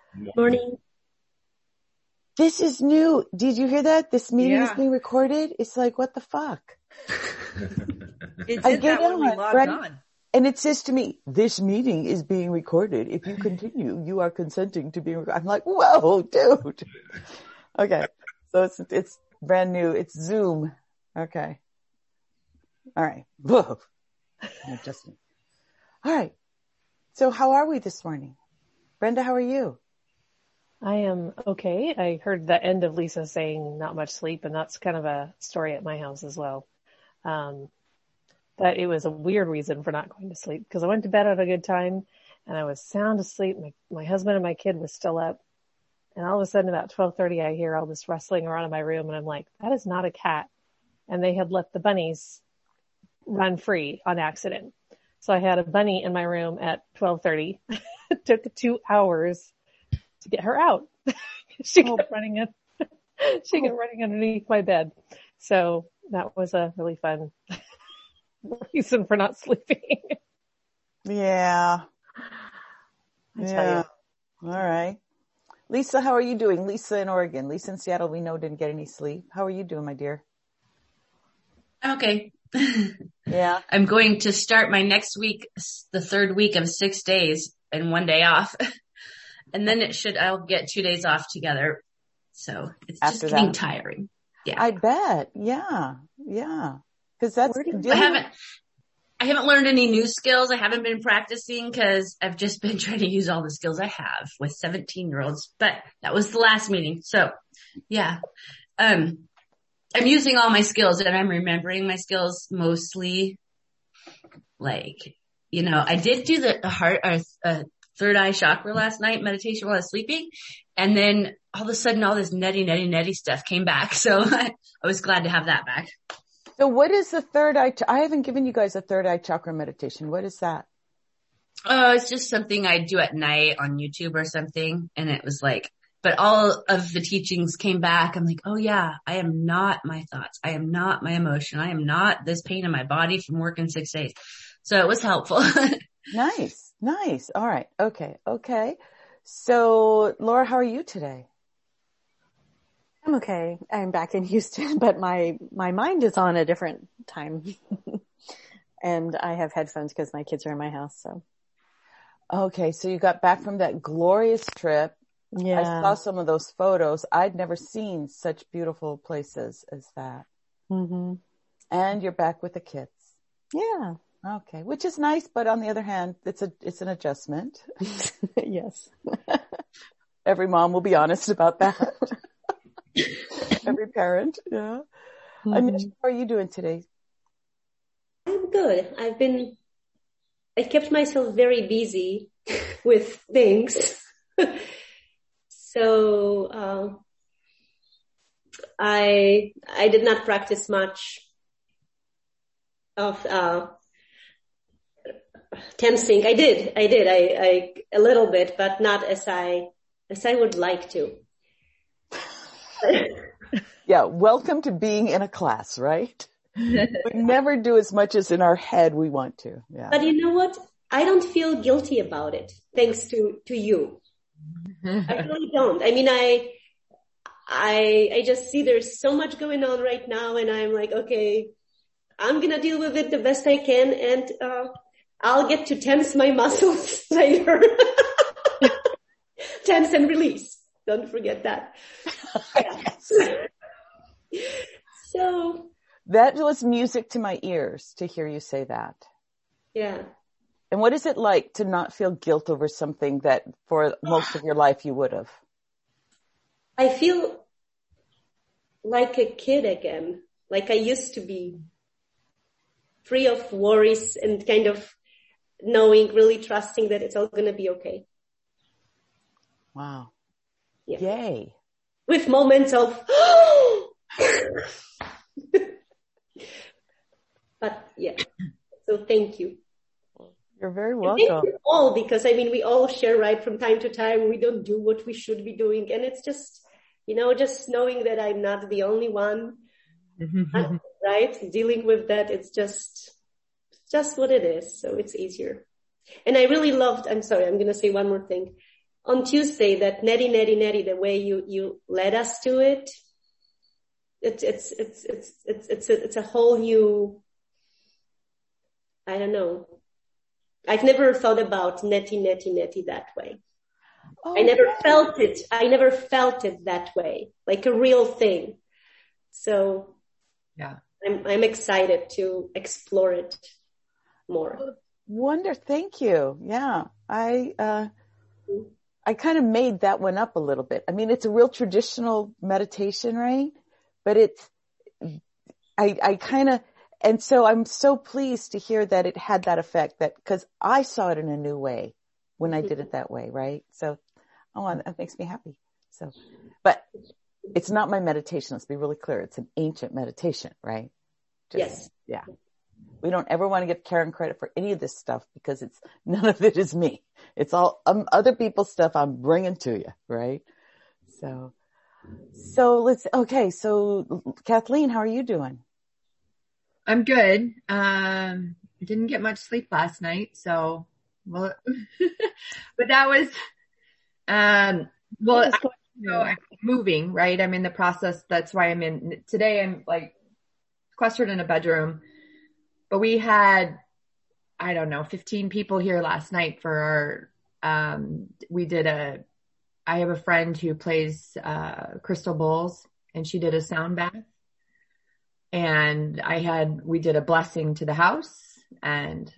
Morning. This is new. Did you hear that? This meeting is Yeah. being recorded. It's like, what the fuck? It I did get that when we on, logged right? on. And it says to me, this meeting is being recorded. If you continue, you are consenting to being recorded. I'm like, whoa, dude. Okay. So it's brand new. It's Zoom. Okay. All right. Whoa. I'm adjusting. All right. So how are we this morning? Brenda, how are you? I am okay. I heard the end of Lisa saying not much sleep, and that's kind of a story at my house as well. But it was a weird reason for not going to sleep because I went to bed at a good time and I was sound asleep. My husband and my kid was still up, and all of a sudden about 12:30 I hear all this rustling around in my room, and I'm like, that is not a cat. And they had let the bunnies run free on accident. So I had a bunny in my room at 12:30. It took 2 hours to get her out. She kept running underneath my bed. So that was a really fun reason for not sleeping. Yeah. I tell you. All right. Lisa, how are you doing? Lisa in Oregon. Lisa in Seattle, we know didn't get any sleep. How are you doing, my dear? Okay. Yeah. I'm going to start my next week, the third week of 6 days and 1 day off. And then I'll get 2 days off together. So it's After just getting that. tiring. Yeah. I bet. Yeah. Yeah. Cause that's, I haven't learned any new skills. I haven't been practicing because I've just been trying to use all the skills I have with 17-year-olds, but that was the last meeting. So yeah. I'm using all my skills and I'm remembering my skills mostly. Like, I did do the third eye chakra last night, meditation while I was sleeping. And then all of a sudden all this nutty stuff came back. So I was glad to have that back. So what is the third eye? I haven't given you guys a third eye chakra meditation. What is that? It's just something I do at night on YouTube or something. And it was like, but all of the teachings came back. I'm like, oh yeah, I am not my thoughts. I am not my emotion. I am not this pain in my body from working 6 days. So it was helpful. Nice. All right. Okay. So Laura, how are you today? I'm okay. I'm back in Houston, but my mind is on a different time. And I have headphones because my kids are in my house, so. Okay. So you got back from that glorious trip. Yeah. I saw some of those photos. I'd never seen such beautiful places as that. Mm-hmm. And you're back with the kids. Yeah. Okay. Which is nice, but on the other hand, it's an adjustment. Yes. Every mom will be honest about that. Every parent. Yeah. Mm-hmm. Anish, how are you doing today? I'm good. I kept myself very busy with things. So, I did not practice much of, tensing. I did a little bit, but not as I would like to. Yeah. Welcome to being in a class, right? We never do as much as in our head we want to. Yeah. But you know what? I don't feel guilty about it, thanks to you. I really don't. I mean, I just see there's so much going on right now, and I'm like, okay, I'm gonna deal with it the best I can, and I'll get to tense my muscles later. Tense and release. Don't forget that. So that was music to my ears to hear you say that. Yeah. And what is it like to not feel guilt over something that for most of your life you would have? I feel like a kid again, like I used to be, free of worries and kind of knowing, really trusting that it's all going to be okay. Wow. Yeah. Yay. With moments of, but yeah. So thank you. You're very And welcome. thank you all, because I mean, we all share right from time to time. We don't do what we should be doing. And it's just, just knowing that I'm not the only one, right? Dealing with that. It's just what it is. So it's easier. And I really loved, I'm sorry, I'm going to say one more thing. on Tuesday, that neti, the way you led us to it, it's a whole new, I don't know. I've never thought about neti that way. Oh, I never felt it. I never felt it that way, like a real thing. So Yeah. I'm excited to explore it more. Thank you. Yeah. I kind of made that one up a little bit. I mean, it's a real traditional meditation, right? But I kind of, and so I'm so pleased to hear that it had that effect, that, cause I saw it in a new way when I did it that way, right? So, that makes me happy. So, but it's not my meditation. Let's be really clear. It's an ancient meditation, right? Yes. Yeah. We don't ever want to give Karen credit for any of this stuff because none of it is me. It's all other people's stuff I'm bringing to you, right? So so Kathleen, how are you doing? I'm good. Didn't get much sleep last night, so, well, but that was, I'm moving, right? I'm in the process. That's why today I'm like sequestered in a bedroom, but we had, I don't know, 15 people here last night for our, I have a friend who plays, crystal bowls, and she did a sound bath. And we did a blessing to the house, and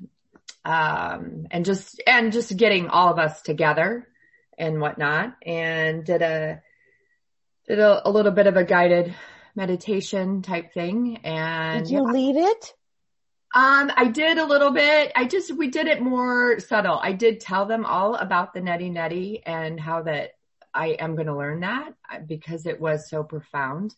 just getting all of us together and whatnot, and did a little bit of a guided meditation type thing. And did you lead it? I did a little bit. We did it more subtle. I did tell them all about the neti and how that I am going to learn that, because it was so profound.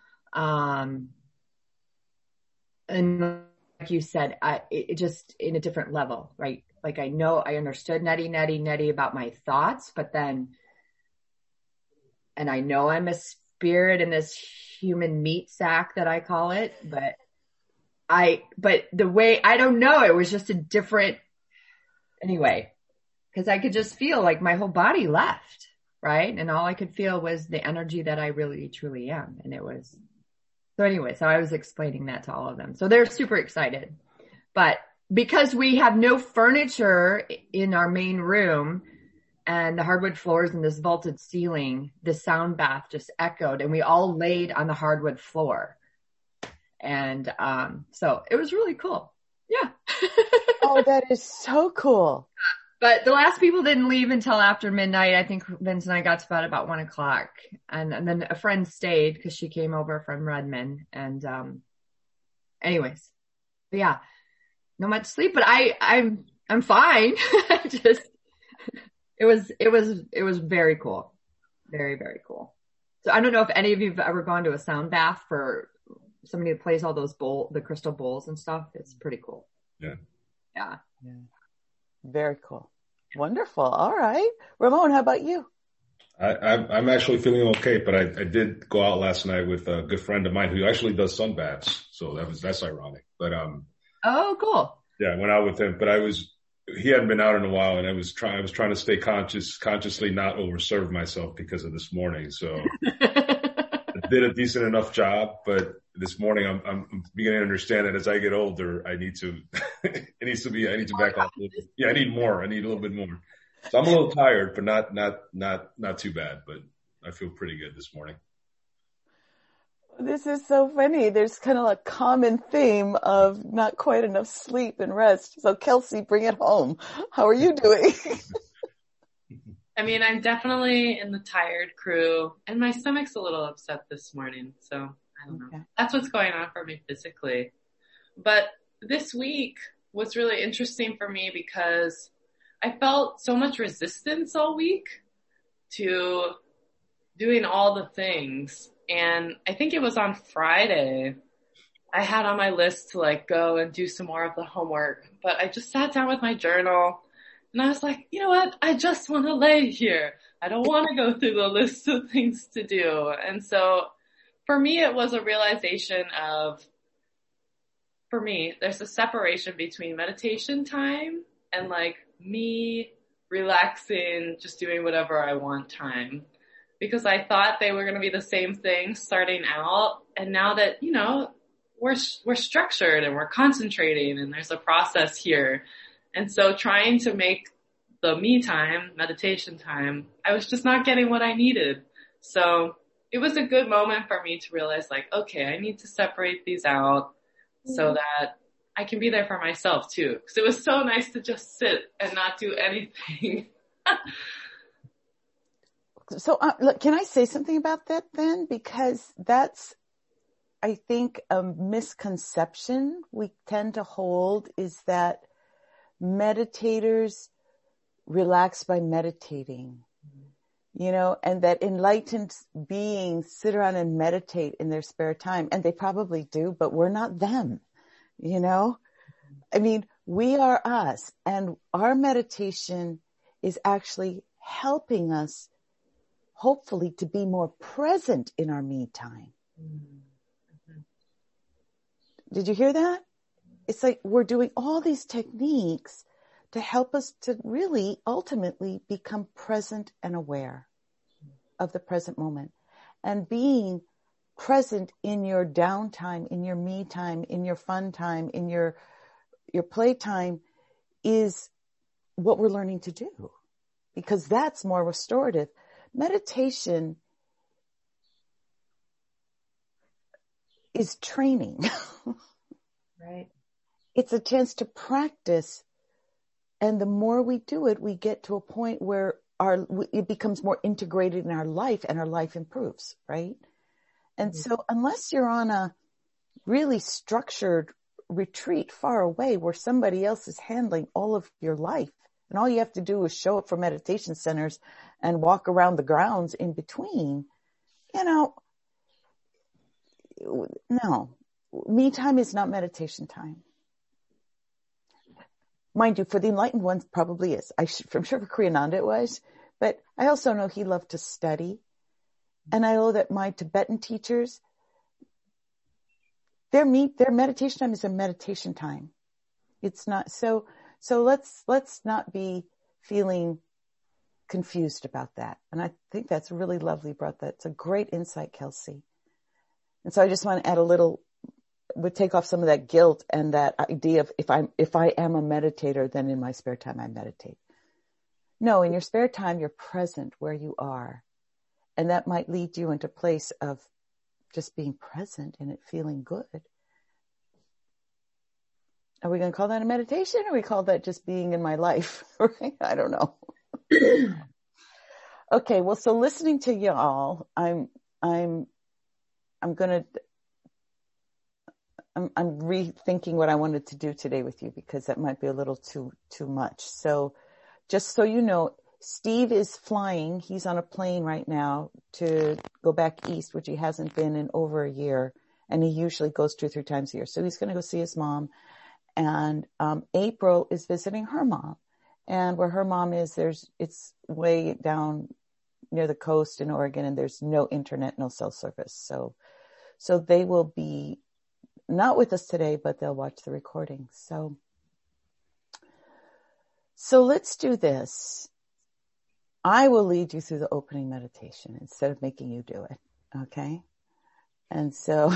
And like you said, it just in a different level, right? Like I understood neti about my thoughts, but then, and I know I'm a spirit in this human meat sack that I call it, but the way, I don't know, it was just a different, anyway, because I could just feel like my whole body left, right? And all I could feel was the energy that I really, truly am. And it was, so anyway, so I was explaining that to all of them. So they're super excited. But because we have no furniture in our main room and the hardwood floors and this vaulted ceiling, the sound bath just echoed, and we all laid on the hardwood floor. And so it was really cool. Yeah. Oh, that is so cool. But the last people didn't leave until after midnight. I think Vince and I got to bed about 1:00, and then a friend stayed because she came over from Redmond. And anyways, but yeah, not much sleep, but I'm fine. It was very cool, very, very cool. So I don't know if any of you have ever gone to a sound bath for somebody that plays all those the crystal bowls and stuff. It's pretty cool. Yeah. Yeah. Yeah. Very cool. Wonderful. All right. Ramon, how about you? I'm actually feeling okay, but I did go out last night with a good friend of mine who actually does sun baths. So that's ironic, but, oh, cool. Yeah, I went out with him, but he hadn't been out in a while, and I was trying to stay consciously not overserve myself because of this morning. So I did a decent enough job, but this morning I'm beginning to understand that as I get older, I need to back off a little bit. Yeah, I need more. I need a little bit more. So I'm a little tired, but not too bad, but I feel pretty good this morning. This is so funny. There's kind of a common theme of not quite enough sleep and rest. So Kelsey, bring it home. How are you doing? I mean, I'm definitely in the tired crew, and my stomach's a little upset this morning. So I don't know. Okay. That's what's going on for me physically. But this week was really interesting for me because I felt so much resistance all week to doing all the things. And I think it was on Friday I had on my list to go and do some more of the homework, but I just sat down with my journal and I was like, you know what? I just want to lay here. I don't want to go through the list of things to do. And so for me, it was a realization there's a separation between meditation time and me relaxing, just doing whatever I want time. Because I thought they were going to be the same thing starting out. And now that, you know, we're structured and we're concentrating and there's a process here. And so trying to make the me time, meditation time, I was just not getting what I needed. So it was a good moment for me to realize like, okay, I need to separate these out so that I can be there for myself too. Cause it was so nice to just sit and not do anything. So, look, can I say something about that then? Because that's, I think, a misconception we tend to hold is that meditators relax by meditating, you know, and that enlightened beings sit around and meditate in their spare time. And they probably do, but we're not them, you know? I mean, we are us, and our meditation is actually helping us hopefully to be more present in our me time. Mm-hmm. Did you hear that? It's like we're doing all these techniques to help us to really ultimately become present and aware of the present moment. And being present in your downtime, in your me time, in your fun time, in your play time is what we're learning to do, because that's more restorative. Meditation is training. Right. It's a chance to practice. And the more we do it, we get to a point where it becomes more integrated in our life and our life improves, right? And so unless you're on a really structured retreat far away where somebody else is handling all of your life, and all you have to do is show up for meditation centers and walk around the grounds in between, you know, no, me time is not meditation time. Mind you, for the enlightened ones, probably is. I'm sure for Kriyananda it was, but I also know he loved to study. And I know that my Tibetan teachers, their meditation time is a meditation time. It's not, so let's not be feeling confused about that. And I think that's really lovely, brought that. It's a great insight, Kelsey. And so I just want to would take off some of that guilt and that idea of if I am a meditator, then in my spare time I meditate. No, in your spare time, you're present where you are. And that might lead you into a place of just being present and it feeling good. Are we going to call that a meditation, or we call that just being in my life? Right? I don't know. Okay. Well, so listening to y'all, I'm rethinking what I wanted to do today with you, because that might be a little too much. So just so you know, Steve is flying. He's on a plane right now to go back east, which he hasn't been in over a year. And he usually goes 2 or 3 times a year. So he's going to go see his mom. And April is visiting her mom. And where her mom is, it's way down near the coast in Oregon, and there's no internet, no cell service. So they will be not with us today, but they'll watch the recording. So let's do this. I will lead you through the opening meditation instead of making you do it. Okay. And so,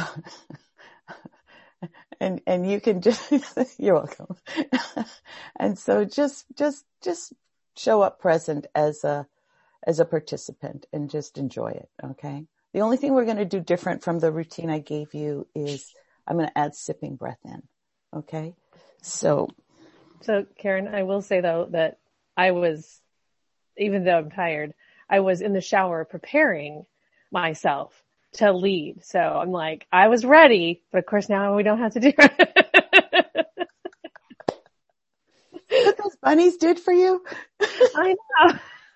and you can just, you're welcome. And so just show up present as a participant and just enjoy it. Okay. The only thing we're going to do different from the routine I gave you is I'm going to add sipping breath in. Okay. So Karen, I will say though that I was, even though I'm tired, I was in the shower preparing myself to lead. So I'm like, I was ready, but of course now we don't have to do it. What those bunnies did for you? I know.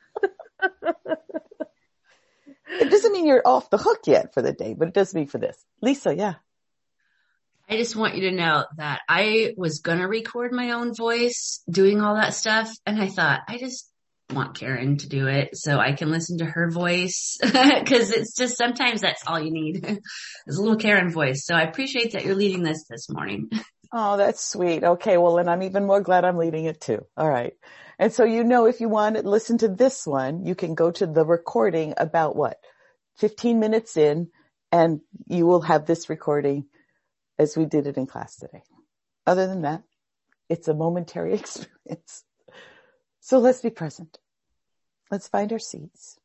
It doesn't mean you're off the hook yet for the day, but it does mean for this. Lisa, yeah. I just want you to know that I was going to record my own voice doing all that stuff. And I thought, I just want Karen to do it so I can listen to her voice. Cause it's just, sometimes that's all you need is a little Karen voice. So I appreciate that you're leading this morning. Oh, that's sweet. Okay. Well, then I'm even more glad I'm leading it too. All right. And so, if you want to listen to this one, you can go to the recording about 15 minutes in, and you will have this recording as we did it in class today. Other than that, it's a momentary experience. So let's be present. Let's find our seats.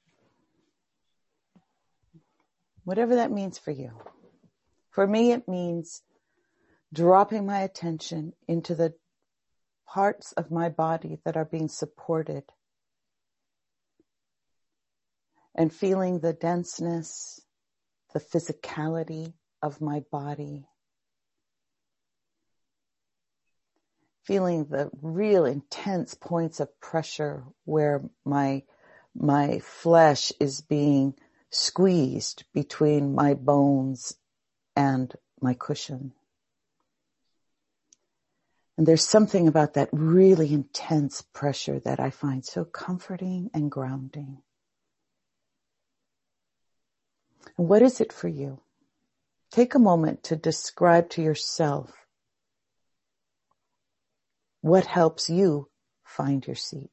Whatever that means for you. For me, it means dropping my attention into the parts of my body that are being supported and feeling the denseness, the physicality of my body, feeling the real intense points of pressure where my flesh is being squeezed between my bones and my cushion. And there's something about that really intense pressure that I find so comforting and grounding. And what is it for you? Take a moment to describe to yourself what helps you find your seat.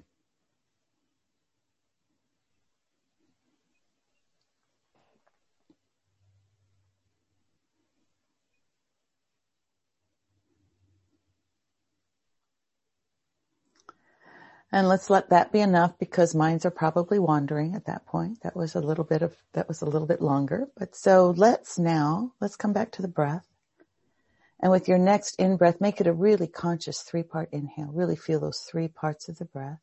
And let's let that be enough, because minds are probably wandering at that point. That was a little bit longer. But so let's come back to the breath. And with your next in-breath, make it a really conscious 3-part inhale. Really feel those 3 parts of the breath.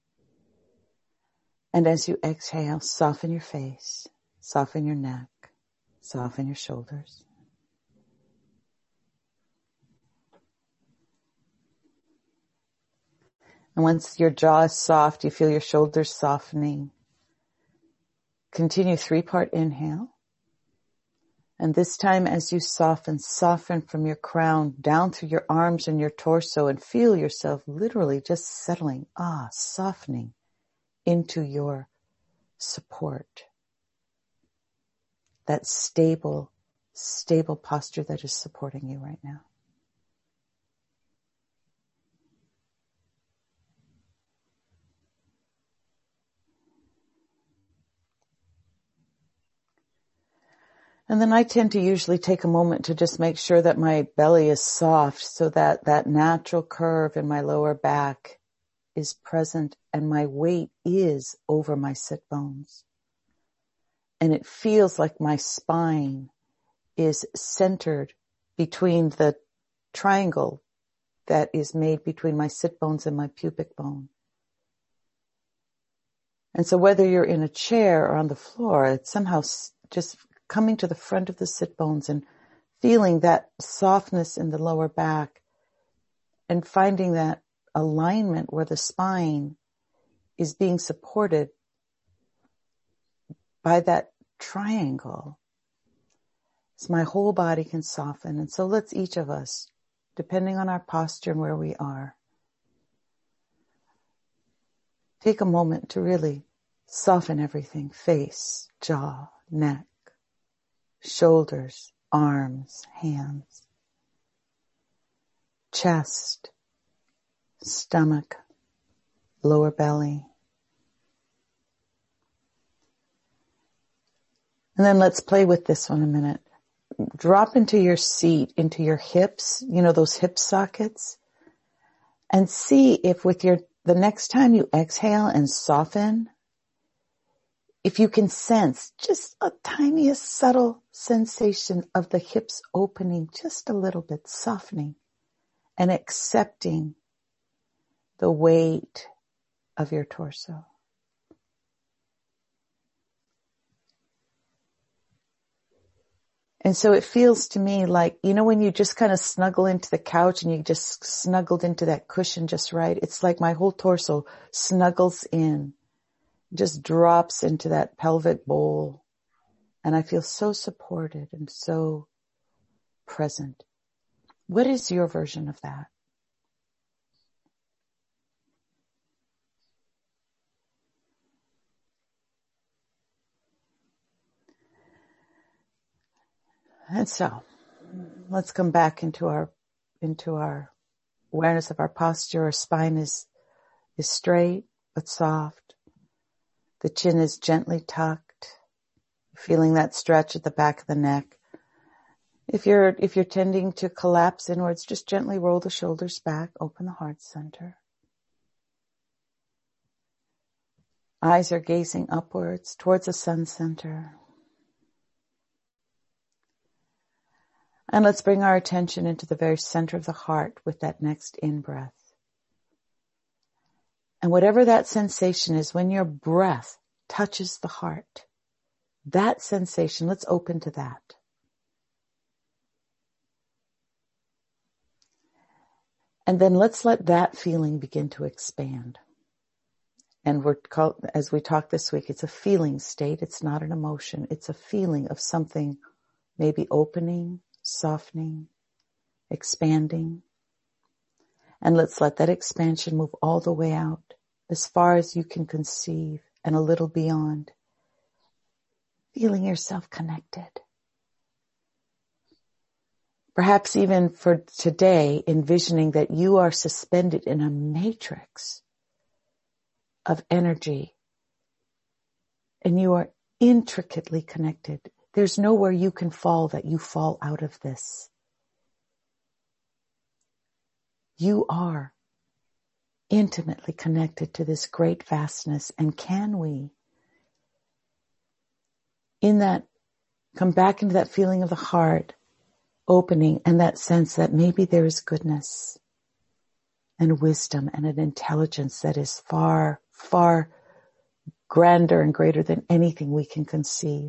And as you exhale, soften your face, soften your neck, soften your shoulders. And once your jaw is soft, you feel your shoulders softening. Continue 3-part inhale. And this time as you soften from your crown down through your arms and your torso, and feel yourself literally just settling, softening into your support. That stable posture that is supporting you right now. And then I tend to usually take a moment to just make sure that my belly is soft, so that that natural curve in my lower back is present and my weight is over my sit bones. And it feels like my spine is centered between the triangle that is made between my sit bones and my pubic bone. And so whether you're in a chair or on the floor, it's somehow just coming to the front of the sit bones and feeling that softness in the lower back and finding that alignment where the spine is being supported by that triangle. So my whole body can soften. And so let's each of us, depending on our posture and where we are, take a moment to really soften everything: face, jaw, neck, shoulders, arms, hands, chest, stomach, lower belly. And then let's play with this one a minute. Drop into your seat, into your hips, those hip sockets, and see if the next time you exhale and soften, if you can sense just a tiniest subtle sensation of the hips opening just a little bit, softening and accepting the weight of your torso. And so it feels to me like, when you just kind of snuggle into the couch and you just snuggled into that cushion just right, it's like my whole torso snuggles in, just drops into that pelvic bowl. And I feel so supported and so present. What is your version of that? And so let's come back into our awareness of our posture. Our spine is is straight but soft. The chin is gently tucked, feeling that stretch at the back of the neck. If you're tending to collapse inwards, just gently roll the shoulders back, open the heart center. Eyes are gazing upwards towards the sun center. And let's bring our attention into the very center of the heart with that next in-breath. And whatever that sensation is, when your breath touches the heart, that sensation, let's open to that. And then let's let that feeling begin to expand. And as we talked this week, it's a feeling state. It's not an emotion. It's a feeling of something maybe opening, softening, expanding. And let's let that expansion move all the way out, as far as you can conceive and a little beyond. Feeling yourself connected. Perhaps even for today, envisioning that you are suspended in a matrix of energy and you are intricately connected. There's nowhere you can fall that you fall out of this. You are intimately connected to this great vastness, and can we, in that, come back into that feeling of the heart opening and that sense that maybe there is goodness and wisdom and an intelligence that is far, far grander and greater than anything we can conceive.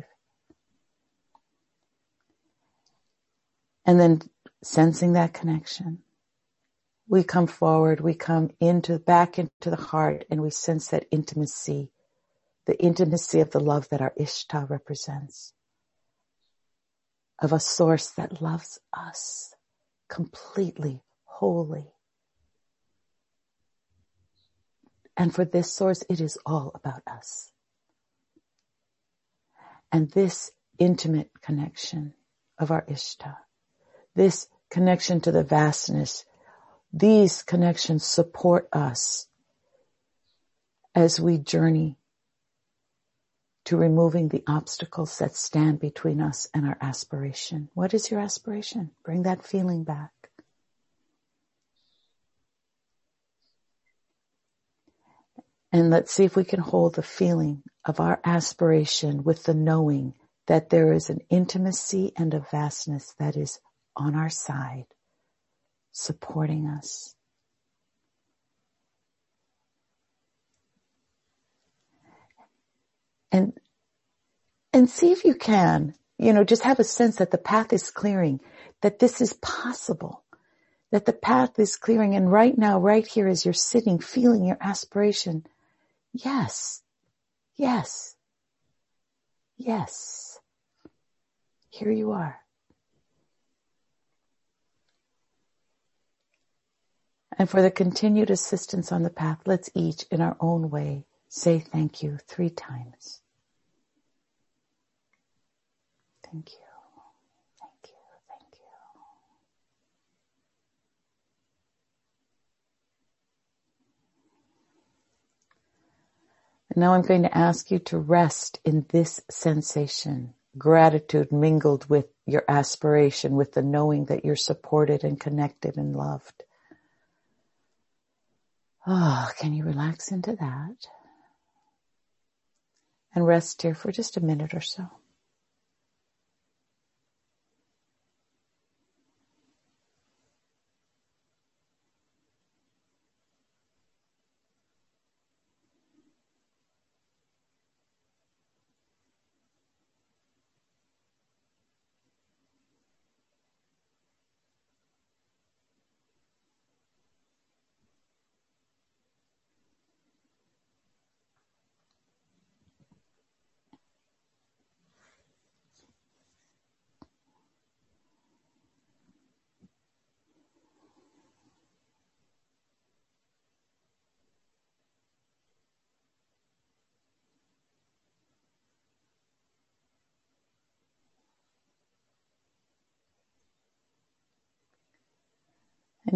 And then sensing that connection, we come forward, we come back into the heart, and we sense that intimacy, the intimacy of the love that our Ishta represents, of a source that loves us completely, wholly. And for this source, it is all about us. And this intimate connection of our Ishta, this connection to the vastness, these connections support us as we journey to removing the obstacles that stand between us and our aspiration. What is your aspiration? Bring that feeling back. And let's see if we can hold the feeling of our aspiration with the knowing that there is an intimacy and a vastness that is on our side, supporting us. And see if you can, just have a sense that the path is clearing, that this is possible, that the path is clearing. And right now, right here, as you're sitting, feeling your aspiration, yes, yes, yes, here you are. And for the continued assistance on the path, let's each, in our own way, say thank you 3 times. Thank you, thank you, thank you. And now I'm going to ask you to rest in this sensation, gratitude mingled with your aspiration, with the knowing that you're supported and connected and loved. Oh, can you relax into that? And rest here for just a minute or so.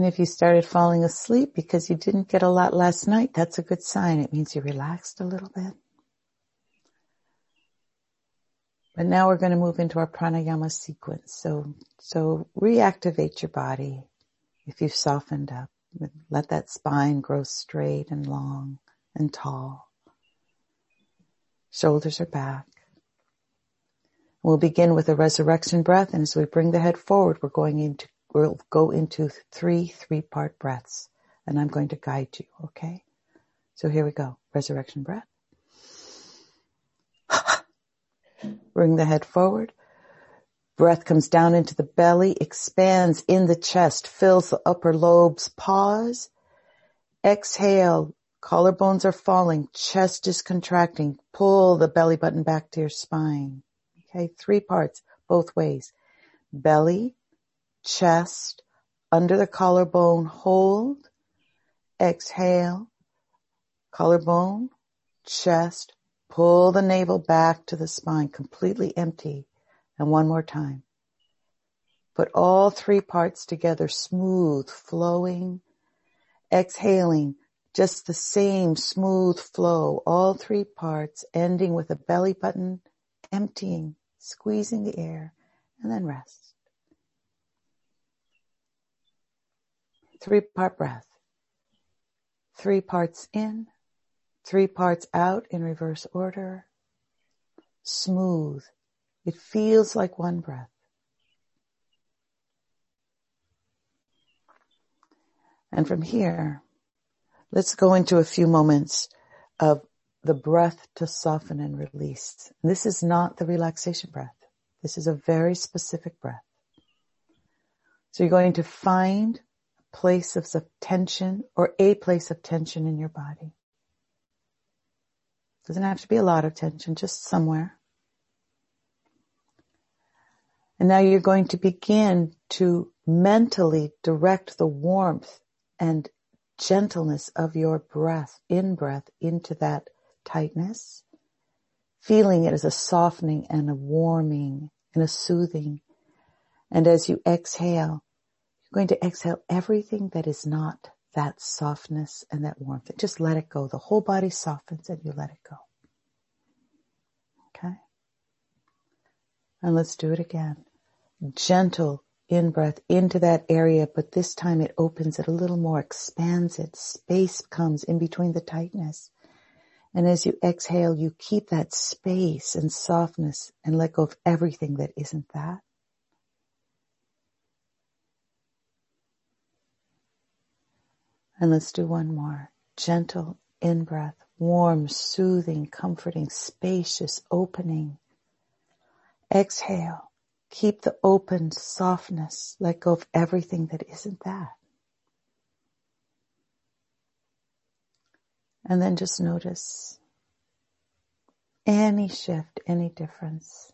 And if you started falling asleep because you didn't get a lot last night, that's a good sign. It means you relaxed a little bit. But now we're going to move into our pranayama sequence. So reactivate your body if you've softened up. Let that spine grow straight and long and tall. Shoulders are back. We'll begin with a resurrection breath, and as we bring the head forward, we'll go into three-part breaths, and I'm going to guide you, okay? So here we go. Resurrection breath. Bring the head forward. Breath comes down into the belly, expands in the chest, fills the upper lobes. Pause. Exhale. Collarbones are falling. Chest is contracting. Pull the belly button back to your spine. Okay, 3 parts, both ways. Belly, chest, under the collarbone, hold. Exhale. Collarbone, chest, pull the navel back to the spine, completely empty. And one more time. Put all 3 parts together, smooth, flowing. Exhaling, just the same smooth flow, all 3 parts, ending with a belly button, emptying, squeezing the air, and then rest. 3-part breath. 3 parts in, 3 parts out in reverse order. Smooth. It feels like one breath. And from here, let's go into a few moments of the breath to soften and release. This is not the relaxation breath. This is a very specific breath. So you're going to find a place of tension or a place of tension in your body. Doesn't have to be a lot of tension, just somewhere. And now you're going to begin to mentally direct the warmth and gentleness of your breath, in-breath, into that tightness, feeling it as a softening and a warming and a soothing. And as you exhale, you're going to exhale everything that is not that softness and that warmth. Just let it go. The whole body softens and you let it go. Okay? And let's do it again. Gentle in-breath into that area, but this time it opens it a little more, expands it. Space comes in between the tightness. And as you exhale, you keep that space and softness and let go of everything that isn't that. And let's do one more. Gentle in-breath, warm, soothing, comforting, spacious, opening. Exhale. Keep the open softness. Let go of everything that isn't that. And then just notice any shift, any difference.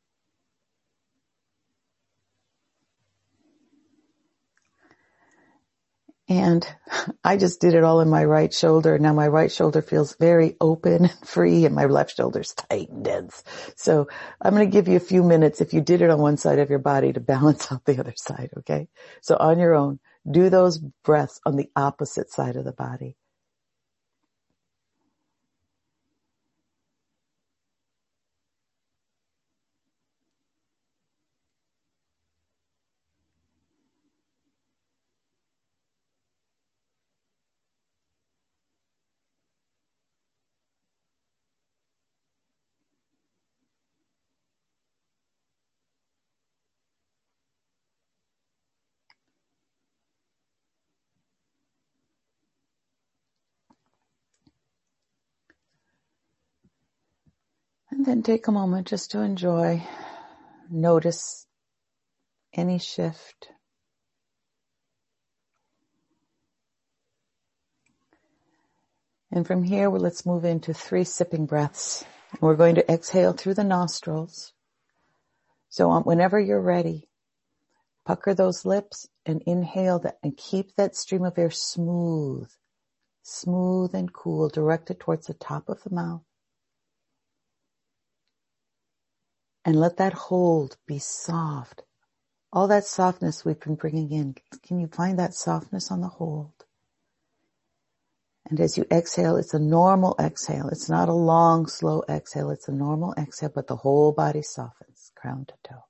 And I just did it all in my right shoulder. Now my right shoulder feels very open and free and my left shoulder's tight and dense. So I'm going to give you a few minutes if you did it on one side of your body to balance out the other side, okay? So on your own, do those breaths on the opposite side of the body. And then take a moment just to enjoy, notice any shift. And from here, let's move into 3 sipping breaths. We're going to exhale through the nostrils. So whenever you're ready, pucker those lips and inhale that and keep that stream of air smooth and cool, directed towards the top of the mouth. And let that hold be soft All that softness we've been bringing in, can you find that softness on the hold? And as you exhale, it's a normal exhale. It's not a long, slow exhale. It's a normal exhale, but the whole body softens, crown to toe.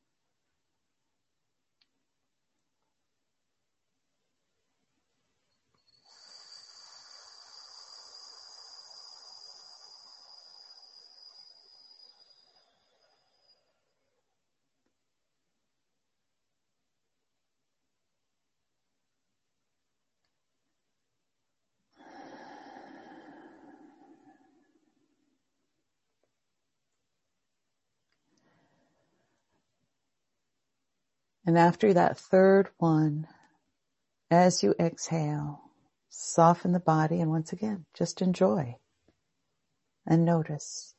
And after that third one, as you exhale, soften the body and once again, just enjoy and notice.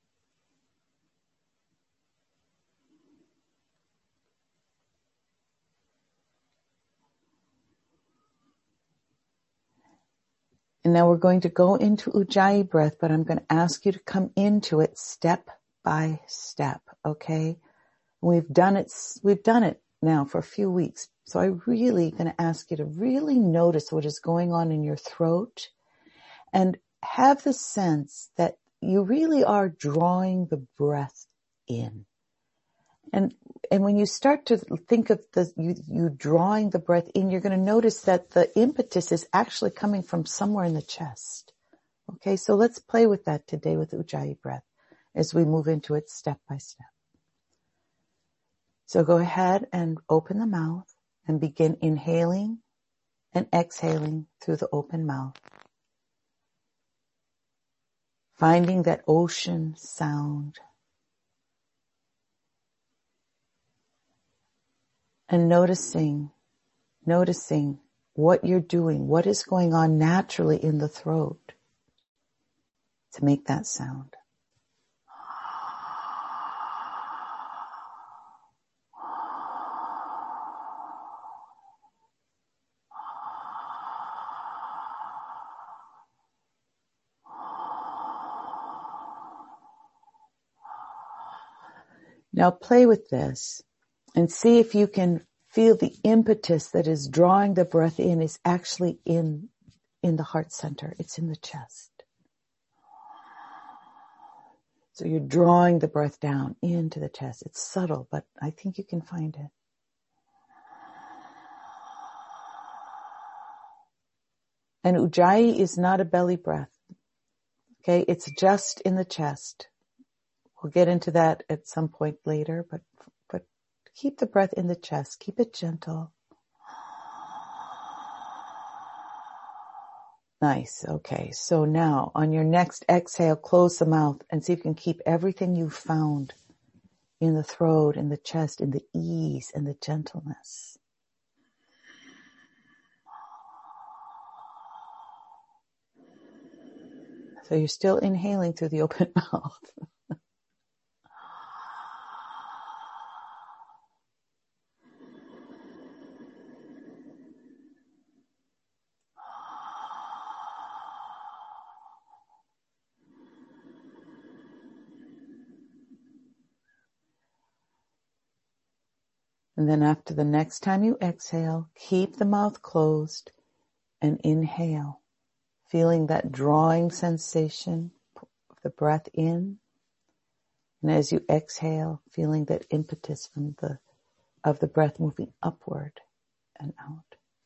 And now we're going to go into Ujjayi breath, but I'm going to ask you to come into it step by step, okay? We've done it now for a few weeks. So I'm really going to ask you to really notice what is going on in your throat and have the sense that you really are drawing the breath in. And when you start to think of you drawing the breath in, you're going to notice that the impetus is actually coming from somewhere in the chest. Okay, so let's play with that today with Ujjayi breath as we move into it step by step. So go ahead and open the mouth and begin inhaling and exhaling through the open mouth. Finding that ocean sound. And noticing what you're doing, what is going on naturally in the throat to make that sound. Now play with this and see if you can feel the impetus that is drawing the breath in is actually in the heart center. It's in the chest. So you're drawing the breath down into the chest. It's subtle, but I think you can find it. And Ujjayi is not a belly breath. Okay, it's just in the chest. We'll get into that at some point later, but keep the breath in the chest. Keep it gentle. Nice. Okay. So now on your next exhale, close the mouth and see if you can keep everything you've found in the throat, in the chest, in the ease and the gentleness. So you're still inhaling through the open mouth. And then after the next time you exhale, keep the mouth closed and inhale, feeling that drawing sensation of the breath in. And as you exhale, feeling that impetus of the breath moving upward and out.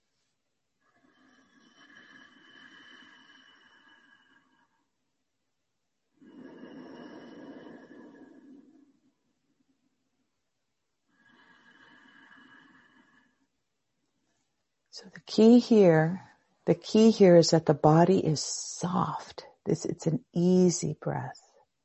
So the key here is that the body is soft. It's an easy breath.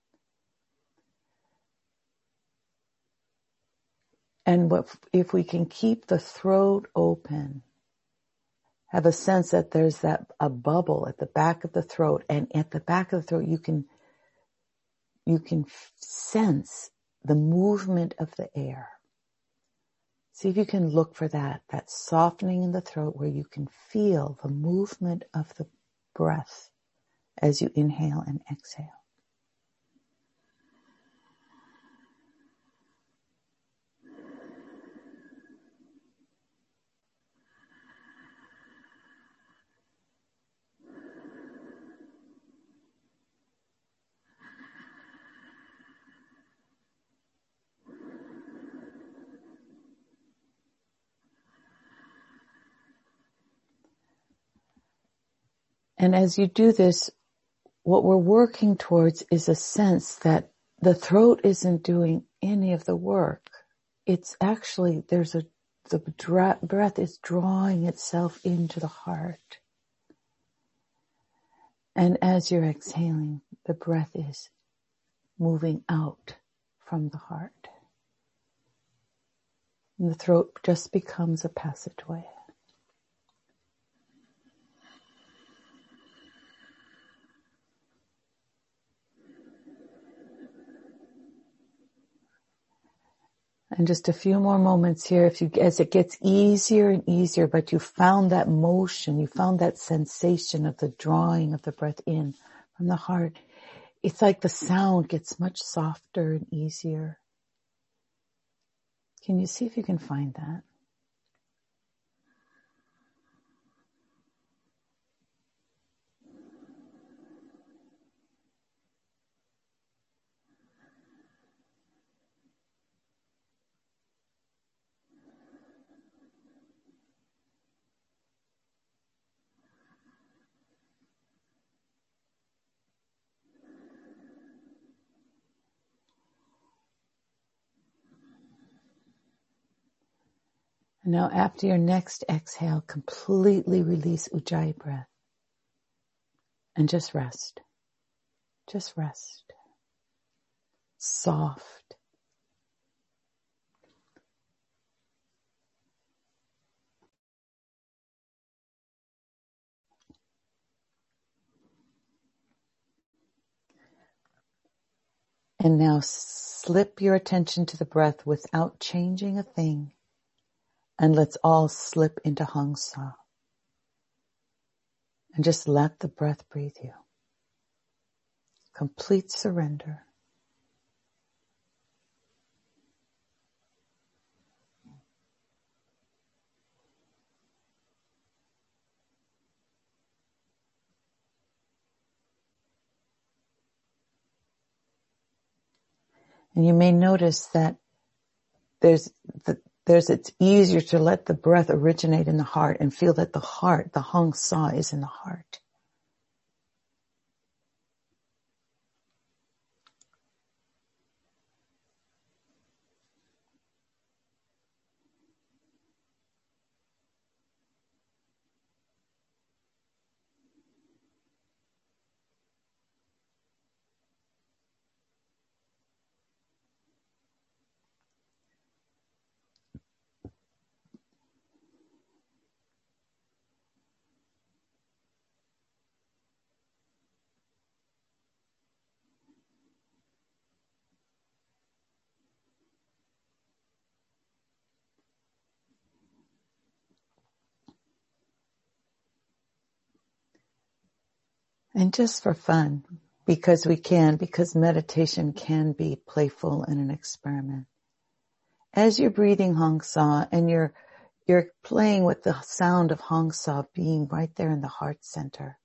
And if we can keep the throat open, have a sense that there's a bubble at the back of the throat, and at the back of the throat you can sense the movement of the air. See if you can look for that softening in the throat where you can feel the movement of the breath as you inhale and exhale. And as you do this, what we're working towards is a sense that the throat isn't doing any of the work. It's actually, the breath is drawing itself into the heart. And as you're exhaling, the breath is moving out from the heart. And the throat just becomes a passageway. And just a few more moments here, as it gets easier and easier, but you found that motion, you found that sensation of the drawing of the breath in from the heart. It's like the sound gets much softer and easier. Can you see if you can find that? And now after your next exhale, completely release Ujjayi breath. And just rest. Just rest. Soft. And now slip your attention to the breath without changing a thing. And let's all slip into Hong Sa. And just let the breath breathe you. Complete surrender. And you may notice that it's easier to let the breath originate in the heart and feel that the heart, the Hong Sa, is in the heart. And just for fun, because meditation can be playful and an experiment. As you're breathing Hong Sa and you're playing with the sound of Hong Sa being right there in the heart center.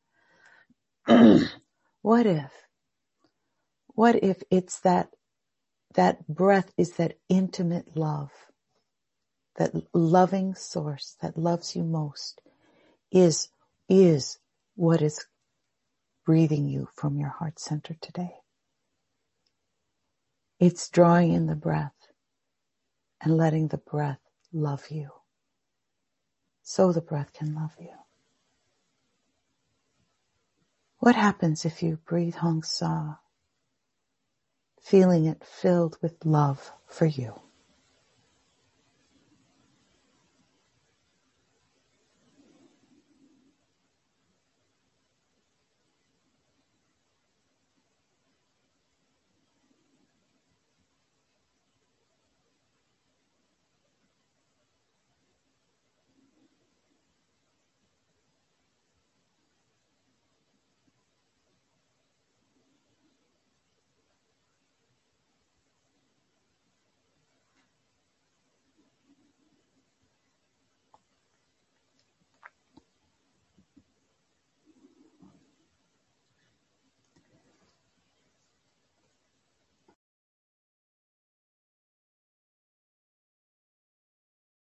What if it's that breath is that intimate love, that loving source that loves you most is what is breathing you from your heart center today. It's drawing in the breath and letting the breath love you so the breath can love you. What happens if you breathe Hong Sa, feeling it filled with love for you?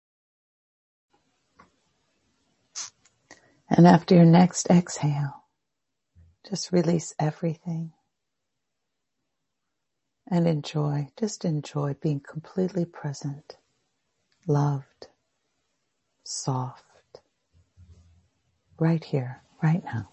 And after your next exhale, Just release everything and enjoy, just enjoy being completely present, loved, soft, right here, right now.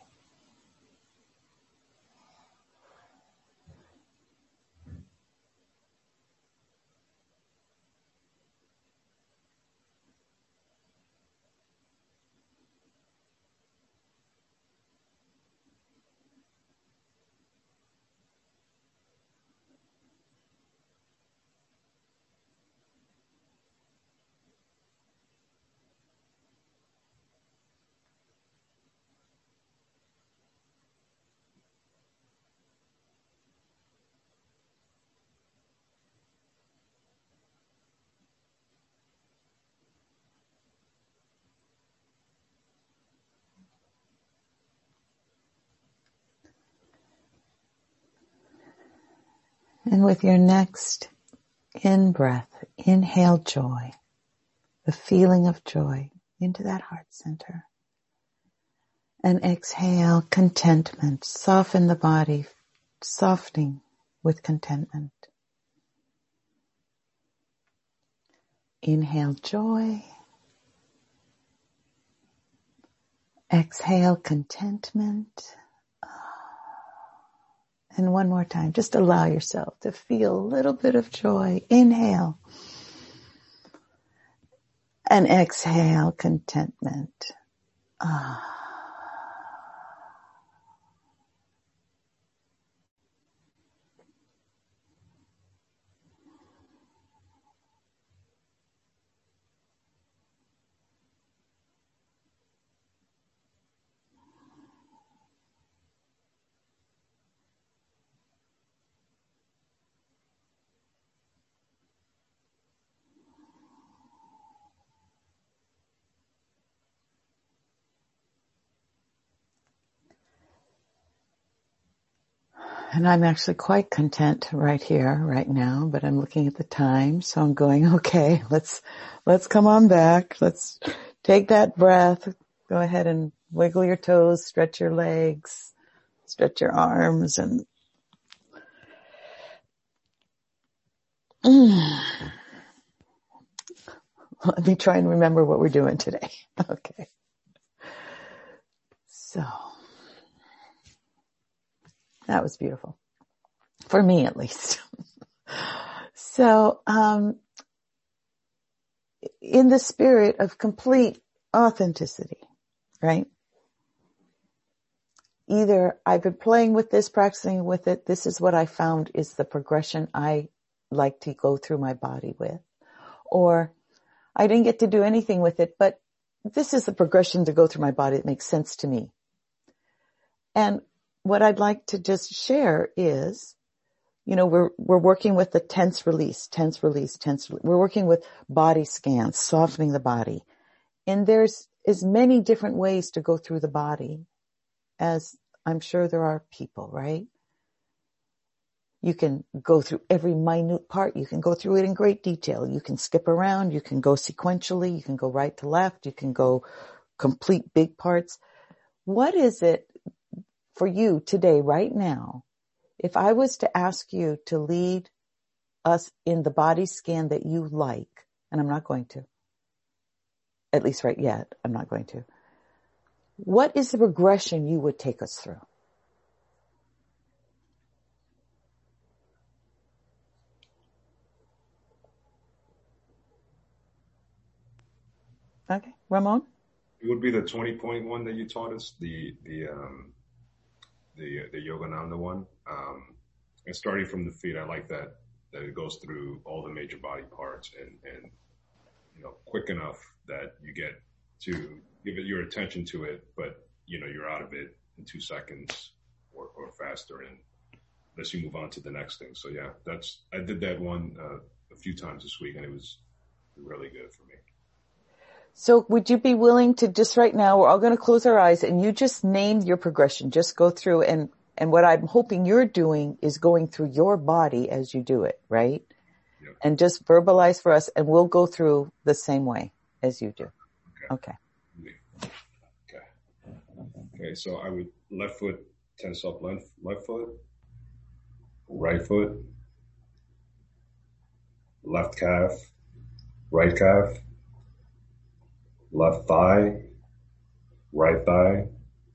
And with your next in-breath, inhale joy, the feeling of joy into that heart center. And exhale contentment, soften the body, softening with contentment. Inhale joy. Exhale contentment. And one more time, just allow yourself to feel a little bit of joy. Inhale. And exhale contentment. And I'm actually quite content right here, right now, but I'm looking at the time, so I'm going, okay, let's come on back. Let's take that breath. Go ahead and wiggle your toes, stretch your legs, stretch your arms, and let me try and remember what we're doing today. Okay. So that was beautiful. For me, at least. So, in the spirit of complete authenticity, right? Either I've been playing with this, practicing with it. This is what I found is the progression I like to go through my body with. Or I didn't get to do anything with it, but this is the progression to go through my body that makes sense to me. And what I'd like to just share is, you know, we're working with the tense release. We're working with body scans, softening the body. And there's as many different ways to go through the body as I'm sure there are people, right? You can go through every minute part. You can go through it in great detail. You can skip around. You can go sequentially. You can go right to left. You can go complete big parts. What is it for you today, right now, if I was to ask you to lead us in the body scan that you like, and I'm not going to, at least right yet, I'm not going to, what is the progression you would take us through? Okay, Ramon? It would be the 20-point one that you taught us, the Yogananda one. And starting from the feet, I like that it goes through all the major body parts and you know, quick enough that you get to give it your attention to it, but you know, you're out of it in 2 seconds or faster, and unless you move on to the next thing. So yeah, I did that one a few times this week, and it was really good for me. So would you be willing to just right now, we're all going to close our eyes and you just name your progression, just go through, and what I'm hoping you're doing is going through your body as you do it, right? Yep. And just verbalize for us, and we'll go through the same way as you do. Okay. Okay. So I would left foot tense up left foot, right foot, left calf, right calf, left thigh, right thigh,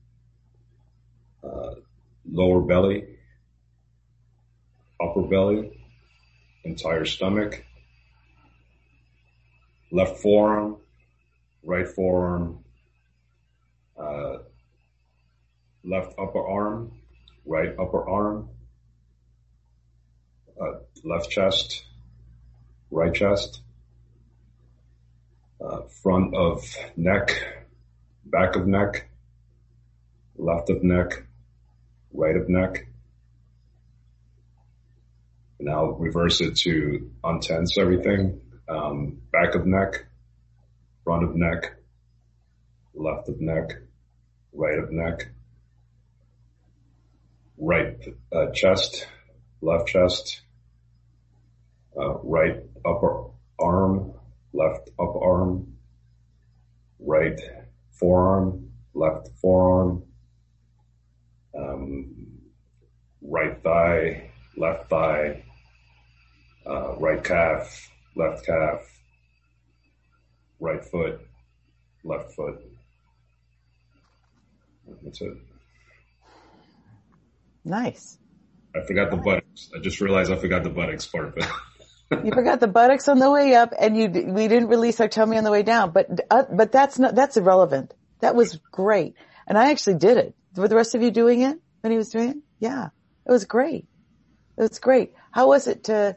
lower belly, upper belly, entire stomach, left forearm, right forearm, left upper arm, right upper arm, left chest, right chest, front of neck, back of neck, left of neck, right of neck. Now reverse it to untense everything. Back of neck, front of neck, left of neck, right of neck, right chest, left chest, right upper arm, left upper arm, right forearm, left forearm, right thigh, left thigh, right calf, left calf, right foot, left foot. That's it. Nice. I forgot the buttocks. I just realized I forgot the buttocks part of it. You forgot the buttocks on the way up, and we didn't release our tummy on the way down. But that's irrelevant. That was great, and I actually did it. Were the rest of you doing it when he was doing it? Yeah, it was great. It was great. How was it to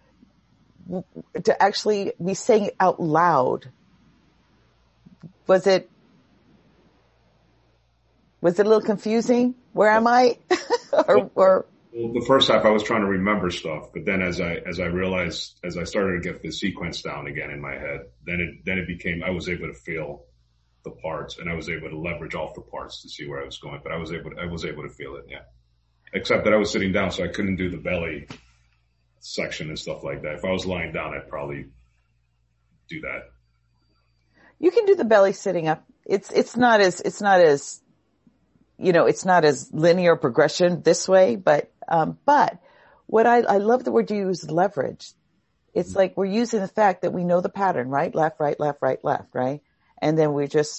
actually be saying it out loud? Was it a little confusing? Where am I? or Well, the first half I was trying to remember stuff, but then as I realized, as I started to get the sequence down again in my head, then it became, I was able to feel the parts, and I was able to leverage off the parts to see where I was going, but I was able to feel it, yeah. Except that I was sitting down, so I couldn't do the belly section and stuff like that. If I was lying down, I'd probably do that. You can do the belly sitting up. It's not as linear progression this way, but what I love the word you use, leverage. It's like we're using the fact that we know the pattern, right? Left, right, right? And then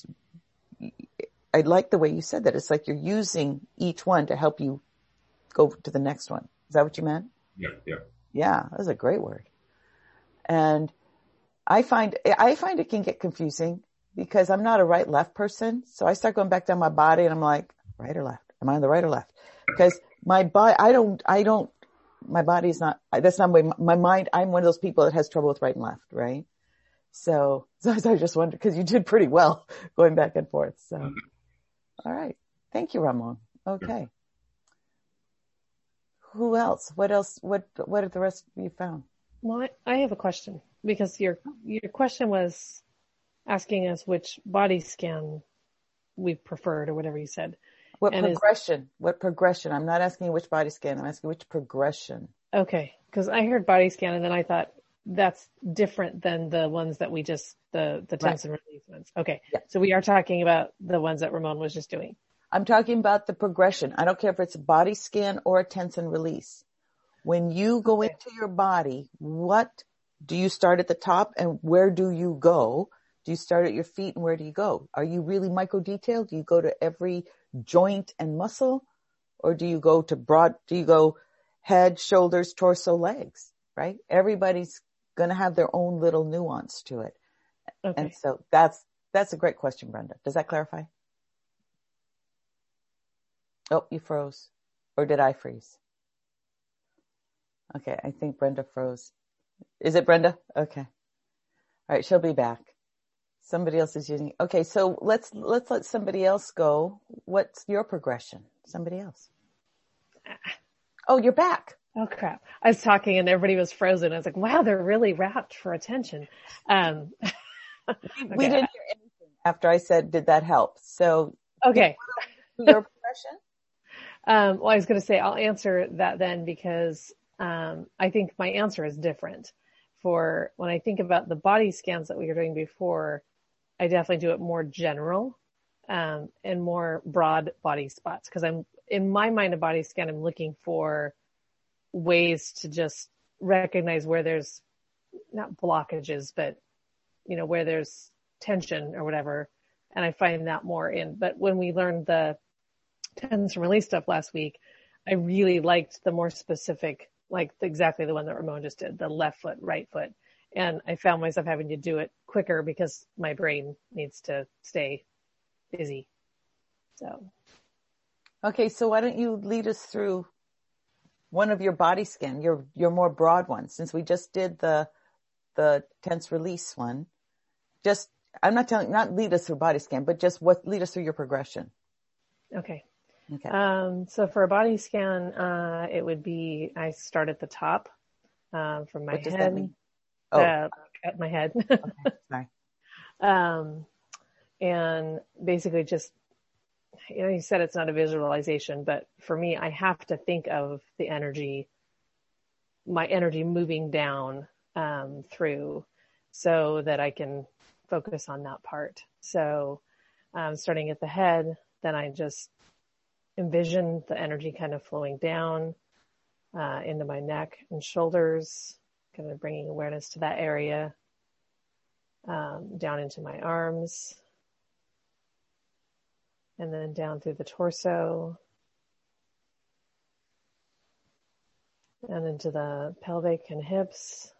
I like the way you said that. It's like you're using each one to help you go to the next one. Is that what you meant? Yeah. Yeah, that was a great word. And I find it can get confusing because I'm not a right-left person. So I start going back down my body and I'm like, right or left? Am I on the right or left? Because my body, my body is not, that's not my mind. I'm one of those people that has trouble with right and left, right? So I just wondered, because you did pretty well going back and forth. So, all right. Thank you, Ramon. Okay. Who else? What else? What have the rest of you found? Well, I have a question, because your question was asking us which body scan we preferred or whatever you said. What progression? I'm not asking you which body scan. I'm asking which progression. Okay. Because I heard body scan and then I thought that's different than the ones that we just, the tense and release ones. Okay. Yeah. So we are talking about the ones that Ramon was just doing. I'm talking about the progression. I don't care if it's a body scan or a tense and release. When you go into your body, what do you start at the top and where do you go? Do you start at your feet and where do you go? Are you really micro detailed? Do you go to every joint and muscle, or do you go head, shoulders, torso, legs, right? Everybody's going to have their own little nuance to it. Okay. And so that's a great question, Brenda. Does that clarify? Oh, you froze. Or did I freeze? Okay. I think Brenda froze. Is it Brenda? Okay. All right. She'll be back. Somebody else is using. Okay. So let's let somebody else go. What's your progression? Somebody else. Oh, you're back. Oh crap. I was talking and everybody was frozen. I was like, wow, they're really rapt for attention. We didn't hear anything after I said, did that help? So. Okay. Your progression? Well, I was going to say I'll answer that then because, I think my answer is different. For when I think about the body scans that we were doing before, I definitely do it more general, and more broad body spots because in my mind, a body scan, I'm looking for ways to just recognize where there's not blockages, but where there's tension or whatever. And I find that more but when we learned the tense and release stuff last week, I really liked the more specific, like exactly the one that Ramon just did, the left foot, right foot. And I found myself having to do it quicker because my brain needs to stay busy. So. Okay. So why don't you lead us through one of your body scan, your more broad one, since we just did the tense release one. I'm not lead us through body scan, but just lead us through your progression. Okay. So for a body scan, it would be, I start at the top, from my head. What does that mean? At my head. Okay, sorry. And basically just, you said it's not a visualization, but for me, I have to think of the energy, my energy moving down, through so that I can focus on that part. So, starting at the head, then I just envision the energy kind of flowing down, into my neck and shoulders, kind of bringing awareness to that area, down into my arms, and then down through the torso, and into the pelvic and hips,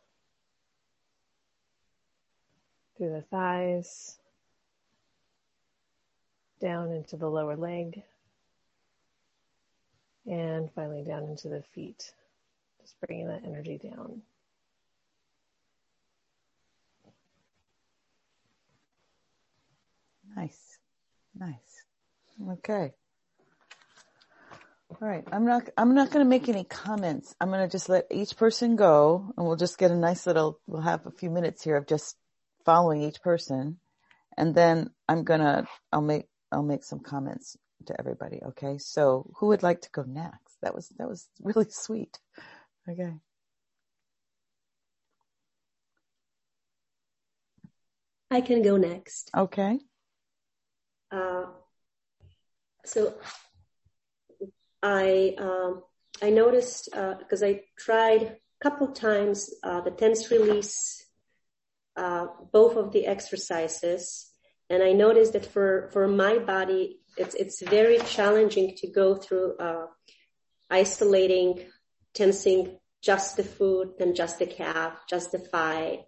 through the thighs, down into the lower leg, and finally down into the feet. Just bringing that energy down. Nice. Okay. All right. I'm not going to make any comments. I'm going to just let each person go, and we'll just get we'll have a few minutes here of just following each person. And then I'll make some comments to everybody. Okay. So who would like to go next? That was really sweet. Okay. I can go next. Okay. So I noticed, because I tried a couple times, the tense release, both of the exercises. And I noticed that for my body, it's very challenging to go through, isolating, tensing just the foot, then just the calf, just the thigh.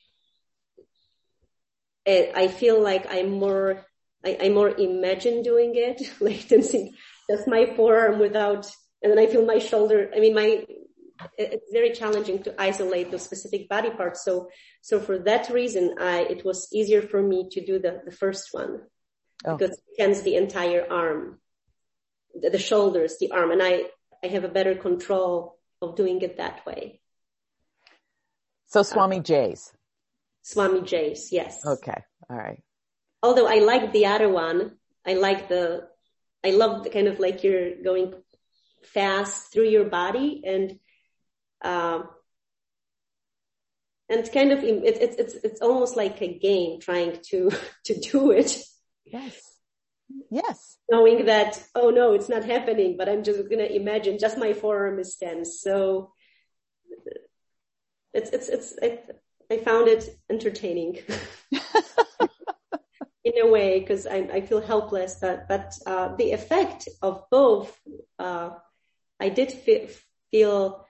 And I feel like I more imagine doing it, like tensing just my forearm without, and then I feel my shoulder. I mean, it's very challenging to isolate those specific body parts. So for that reason, it was easier for me to do the first one, because it tends the entire arm, the shoulders, the arm, and I have a better control of doing it that way. So Swami J's. Swami J's, yes. Okay. All right. Although I like the other one, I love the kind of like you're going fast through your body and kind of, it's almost like a game trying to do it. Yes. Knowing that, oh no, it's not happening, but I'm just going to imagine just my forearm is tense. So I found it entertaining. In a way, because I feel helpless, but the effect of both, I did feel,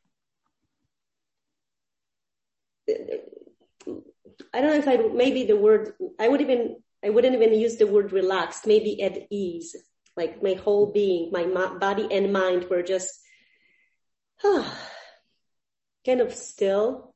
I don't know if I wouldn't even use the word relaxed, maybe at ease, like my whole being, my body and mind were just kind of still.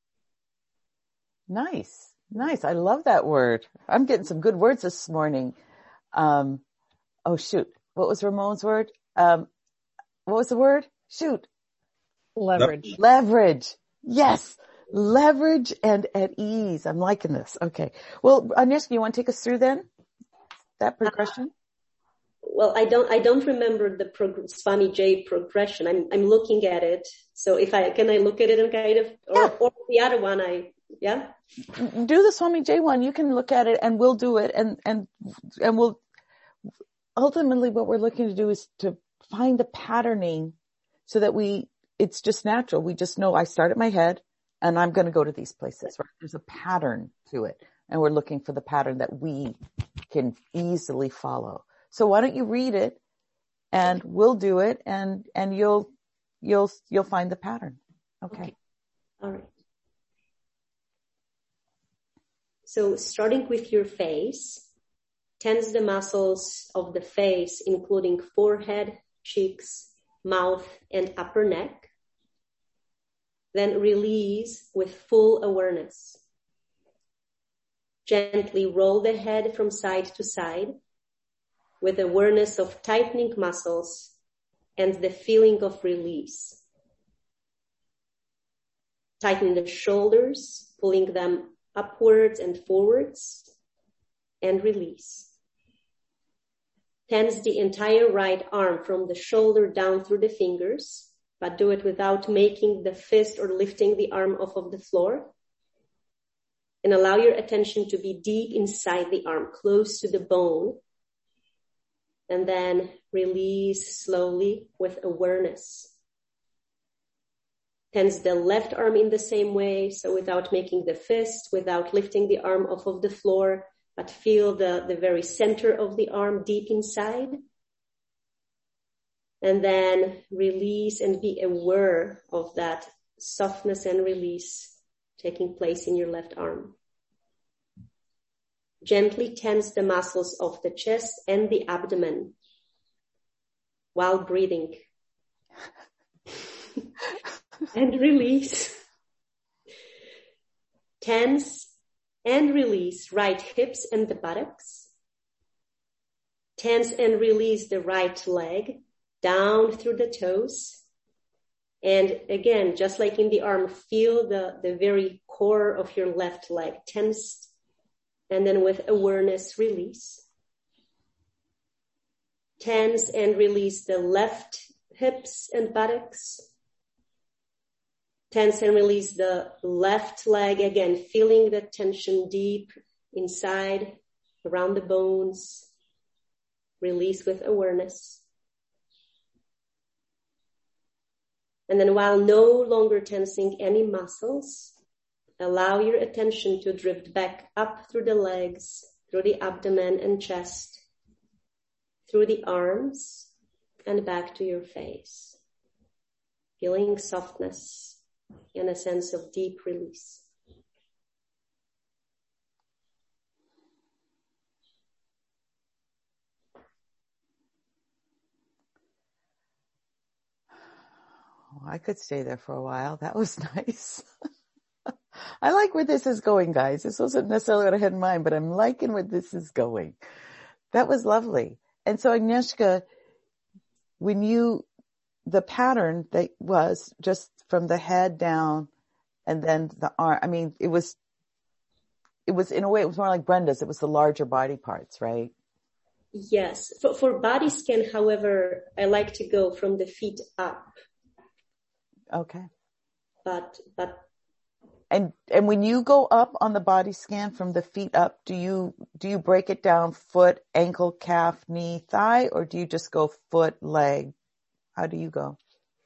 Nice. I love that word. I'm getting some good words this morning. Oh shoot. What was Ramon's word? What was the word? Shoot. Leverage. Yes. Leverage and at ease. I'm liking this. Okay. Well, Agnieszka, you want to take us through then? That progression? Well, I don't remember the Swami J progression. I'm looking at it. So can I look at it and kind of, or the other one yeah? Do the Swami J one. You can look at it and we'll do it and ultimately what we're looking to do is to find the patterning so that it's just natural. We just know I start at my head and I'm going to go to these places, right? There's a pattern to it. And we're looking for the pattern that we can easily follow. So why don't you read it and we'll do it and you'll find the pattern. Okay. All right. So starting with your face, tense the muscles of the face, including forehead, cheeks, mouth, and upper neck. Then release with full awareness. Gently roll the head from side to side with awareness of tightening muscles and the feeling of release. Tighten the shoulders, pulling them upwards and forwards, and release. Tense the entire right arm from the shoulder down through the fingers, but do it without making the fist or lifting the arm off of the floor. And allow your attention to be deep inside the arm, close to the bone. And then release slowly with awareness. Tense the left arm in the same way, so without making the fist, without lifting the arm off of the floor, but feel the very center of the arm deep inside. And then release and be aware of that softness and release taking place in your left arm. Gently tense the muscles of the chest and the abdomen while breathing. And release. Tense and release right hips and the buttocks. Tense and release the right leg down through the toes. And again, just like in the arm, feel the very core of your left leg tensed. And then with awareness, release. Tense and release the left hips and buttocks. Tense and release the left leg, again, feeling the tension deep inside, around the bones. Release with awareness. And then while no longer tensing any muscles, allow your attention to drift back up through the legs, through the abdomen and chest, through the arms, and back to your face. Feeling softness and a sense of deep release. Oh, I could stay there for a while. That was nice. I like where this is going, guys. This wasn't necessarily what I had in mind, but I'm liking where this is going. That was lovely. And so Agnieszka, the pattern that was just from the head down and then the arm, I mean, it was in a way, it was more like Brenda's. It was the larger body parts, right? Yes. For body scan, however, I like to go from the feet up. Okay. But And when you go up on the body scan from the feet up, do you break it down foot, ankle, calf, knee, thigh, or do you just go foot, leg? How do you go?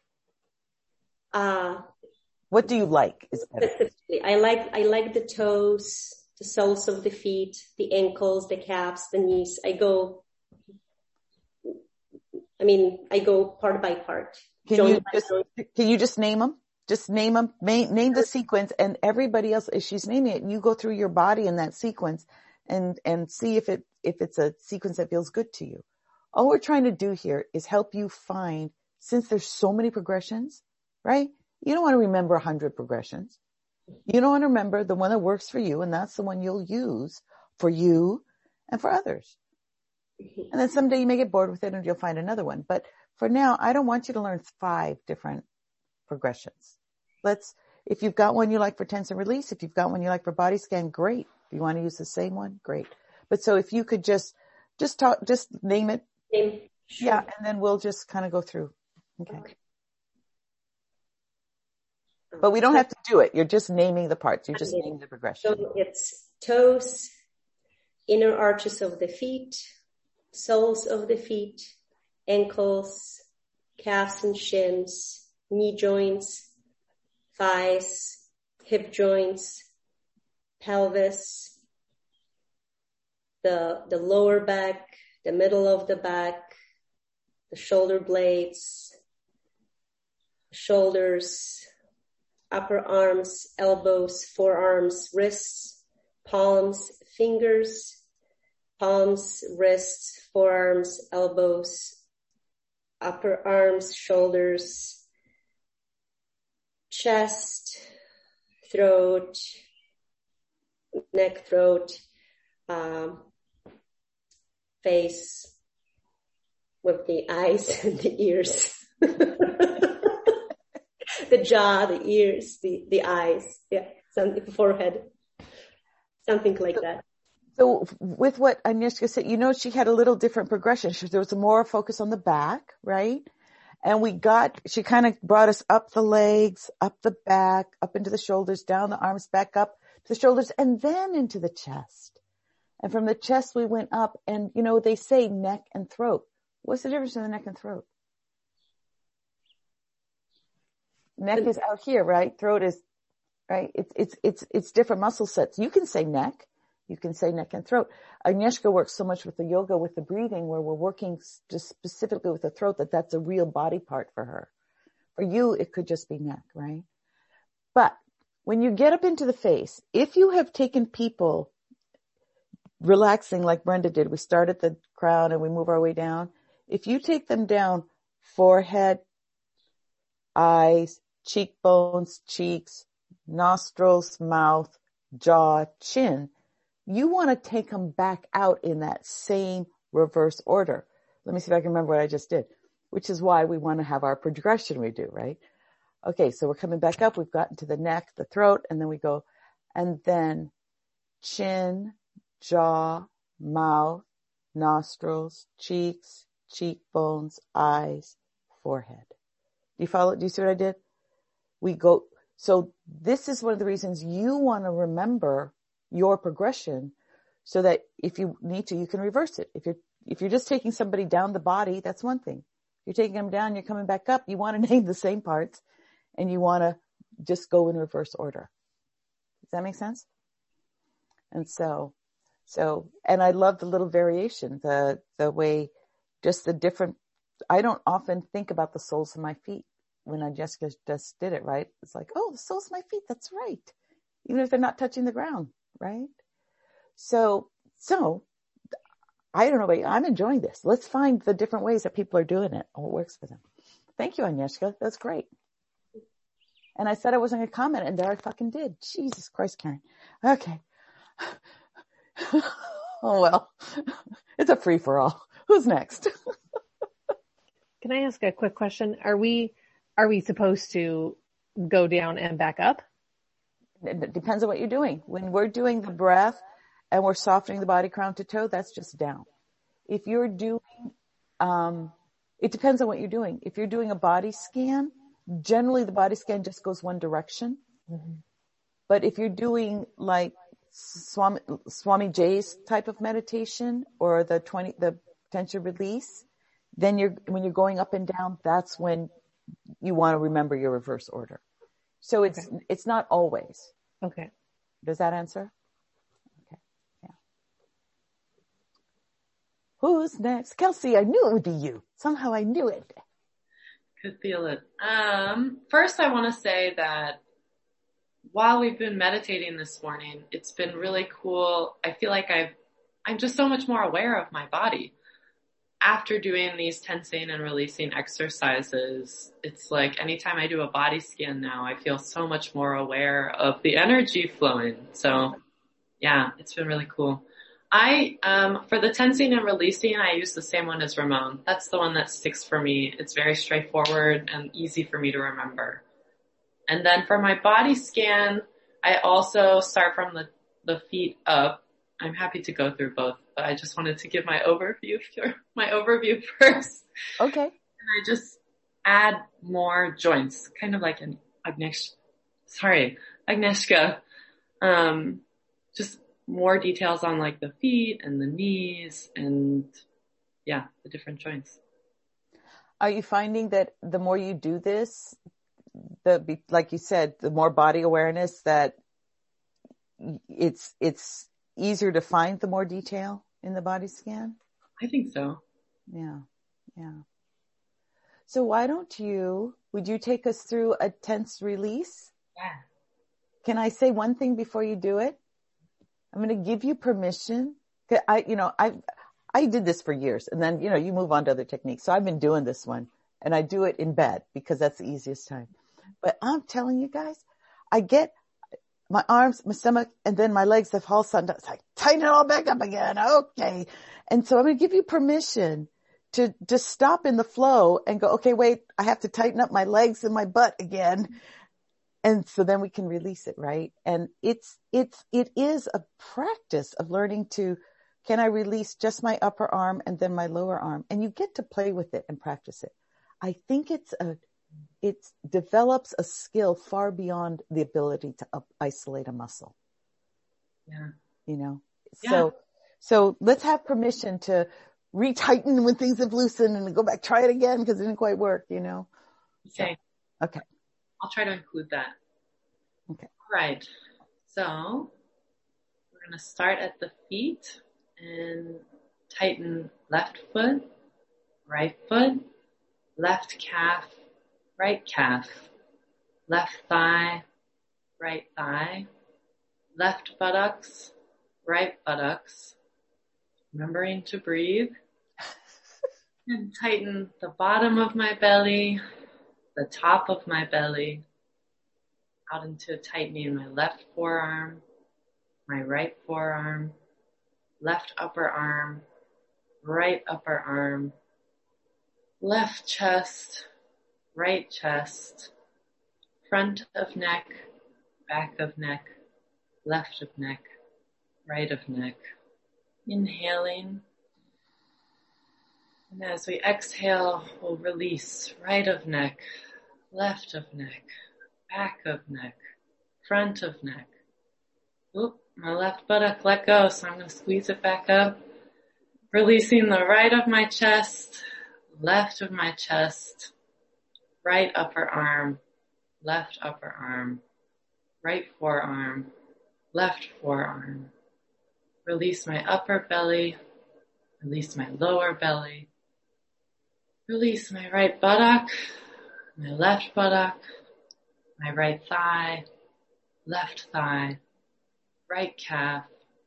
What do you like? Is better. Specifically, I like the toes, the soles of the feet, the ankles, the calves, the knees. I go part by part. Can you just name them? Just name them, name the sequence, and everybody else, as she's naming it, you go through your body in that sequence and see if it's a sequence that feels good to you. All we're trying to do here is help you find, since there's so many progressions, right? You don't want to remember 100 progressions. You don't want to remember the one that works for you, and that's the one you'll use for you and for others. And then someday you may get bored with it and you'll find another one. But for now, I don't want you to learn 5 different progressions. If you've got one you like for tense and release, if you've got one you like for body scan, great. If you want to use the same one, great. But so if you could just name it. Sure. Yeah. And then we'll just kind of go through. Okay. But we don't have to do it. You're just naming the parts. You're just naming the progression. So it's toes, inner arches of the feet, soles of the feet, ankles, calves and shins, knee joints, thighs, hip joints, pelvis, the lower back, the middle of the back, the shoulder blades, shoulders, upper arms, elbows, forearms, wrists, palms, fingers, palms, wrists, forearms, elbows, upper arms, shoulders, chest, throat, neck, throat, face with the eyes and the ears. The jaw, the ears, the eyes, the forehead, something like that. So with what Agnieszka said, she had a little different progression. There was more focus on the back, right? And she kind of brought us up the legs, up the back, up into the shoulders, down the arms, back up to the shoulders, and then into the chest. And from the chest, we went up and, they say neck and throat. What's the difference in the neck and throat? Neck is out here, right? Throat is, right? It's different muscle sets. You can say neck. You can say neck and throat. Agnieszka works so much with the yoga, with the breathing, where we're working just specifically with the throat, that's a real body part for her. For you, it could just be neck, right? But when you get up into the face, if you have taken people relaxing like Brenda did, we start at the crown and we move our way down. If you take them down, forehead, eyes, cheekbones, cheeks, nostrils, mouth, jaw, chin, you want to take them back out in that same reverse order. Let me see if I can remember what I just did, which is why we want to have our progression we do, right? Okay, so we're coming back up. We've gotten to the neck, the throat, and then we go, and then chin, jaw, mouth, nostrils, cheeks, cheekbones, eyes, forehead. Do you follow? Do you see what I did? We go, so this is one of the reasons you want to remember your progression so that if you need to, you can reverse it. If you're just taking somebody down the body, that's one thing. If you're taking them down, you're coming back up, you want to name the same parts and you want to just go in reverse order. Does that make sense? And so, and I love the little variation, the way, just the different, I don't often think about the soles of my feet when Agnieszka just did it, right? It's like, oh, the soles of my feet, that's right. Even if they're not touching the ground, right? So I don't know, but I'm enjoying this. Let's find the different ways that people are doing it and what works for them. Thank you, Agnieszka. That's great. And I said I wasn't going to comment, and there I fucking did. Jesus Christ, Karen. Okay. Oh, well, it's a free for all. Who's next? Can I ask a quick question? Are we supposed to go down and back up? It depends on what you're doing. When we're doing the breath and we're softening the body crown to toe, that's just down. If you're doing, it depends on what you're doing. If you're doing a body scan, generally the body scan just goes one direction. Mm-hmm. But if you're doing like Swami Jay's type of meditation or the potential release, then when you're going up and down, that's when you want to remember your reverse order. So it's not always. Okay. Does that answer? Okay. Yeah. Who's next? Kelsey, I knew it would be you. Somehow I knew it. Could feel it. First I want to say that while we've been meditating this morning, it's been really cool. I feel like I'm just so much more aware of my body. After doing these tensing and releasing exercises, it's like anytime I do a body scan now, I feel so much more aware of the energy flowing. So yeah, it's been really cool. For the tensing and releasing, I use the same one as Ramon. That's the one that sticks for me. It's very straightforward and easy for me to remember. And then for my body scan, I also start from the feet up. I'm happy to go through both, but I just wanted to give my overview first. Okay. And I just add more joints, kind of like an Agnieszka. Just more details on like the feet and the knees and the different joints. Are you finding that the more you do this, like you said, the more body awareness, that it's easier to find the more detail in the body scan? I think so. Yeah. So would you take us through a tense release? Yeah. Can I say one thing before you do it? I'm going to give you permission. I did this for years, and then, you move on to other techniques. So I've been doing this one, and I do it in bed because that's the easiest time. But I'm telling you guys, I get my arms, my stomach, and then my legs have all sudden, it's like, tighten it all back up again. Okay. And so I'm going to give you permission to just stop in the flow and go, okay, wait, I have to tighten up my legs and my butt again. And so then we can release it, right? And it is a practice of learning to, can I release just my upper arm and then my lower arm? And you get to play with it and practice it. I think it develops a skill far beyond the ability to isolate a muscle. Yeah. So let's have permission to retighten when things have loosened and go back, try it again because it didn't quite work, Okay. So, okay. I'll try to include that. Okay. All right. So we're going to start at the feet and tighten left foot, right foot, left calf, right calf, left thigh, right thigh, left buttocks, right buttocks, remembering to breathe, and tighten the bottom of my belly, the top of my belly, out into tightening my left forearm, my right forearm, left upper arm, right upper arm, left chest, right chest, front of neck, back of neck, left of neck, right of neck. Inhaling. And as we exhale, we'll release right of neck, left of neck, back of neck, front of neck. Oop, my left buttock let go, so I'm going to squeeze it back up. Releasing the right of my chest, left of my chest, right upper arm, left upper arm, right forearm, left forearm. Release my upper belly, release my lower belly, release my right buttock, my left buttock, my right thigh, left thigh, right calf,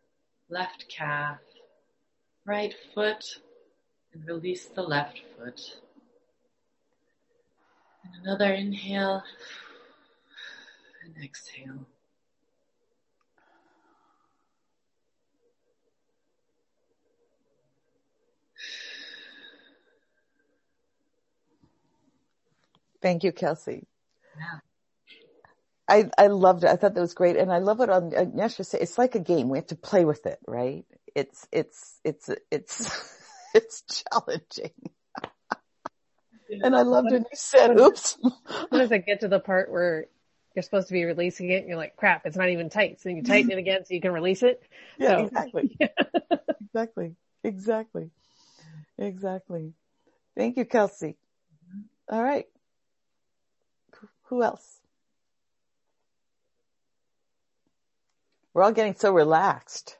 right foot, and release the left foot. And another inhale and exhale. Thank you, Kelsey. Yeah. I loved it. I thought that was great. And I love what Agnieszka said. It's like a game. We have to play with it, right? It's challenging. And I loved when you said, oops. When does it get to the part where you're supposed to be releasing it and you're like, crap, it's not even tight. So you tighten it again so you can release it. Yeah, so, exactly. Exactly. Thank you, Kelsey. All right. Who else? We're all getting so relaxed.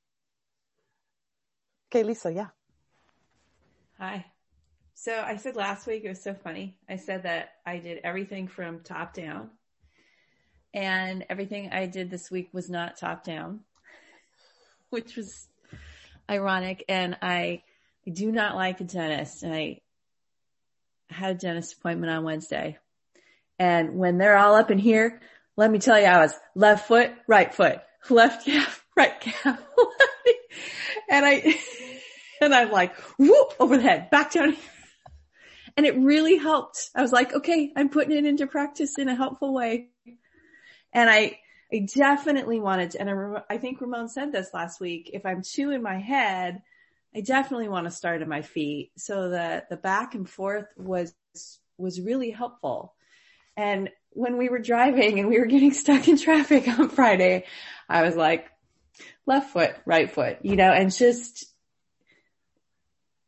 Okay, Lisa, yeah. Hi. So I said last week, it was so funny. I said that I did everything from top down, and everything I did this week was not top down, which was ironic. And I do not like a dentist. And I had a dentist appointment on Wednesday. And when they're all up in here, let me tell you, I was left foot, left calf, right calf. And I'm like, whoop, over the head, back down here. And it really helped. I was like, okay, I'm putting it into practice in a helpful way. And I definitely wanted to, and I think Ramon said this last week, if I'm too in my head, I definitely want to start at my feet. So that the back and forth was really helpful. And when we were driving and we were getting stuck in traffic on Friday, I was like, left foot, right foot, and just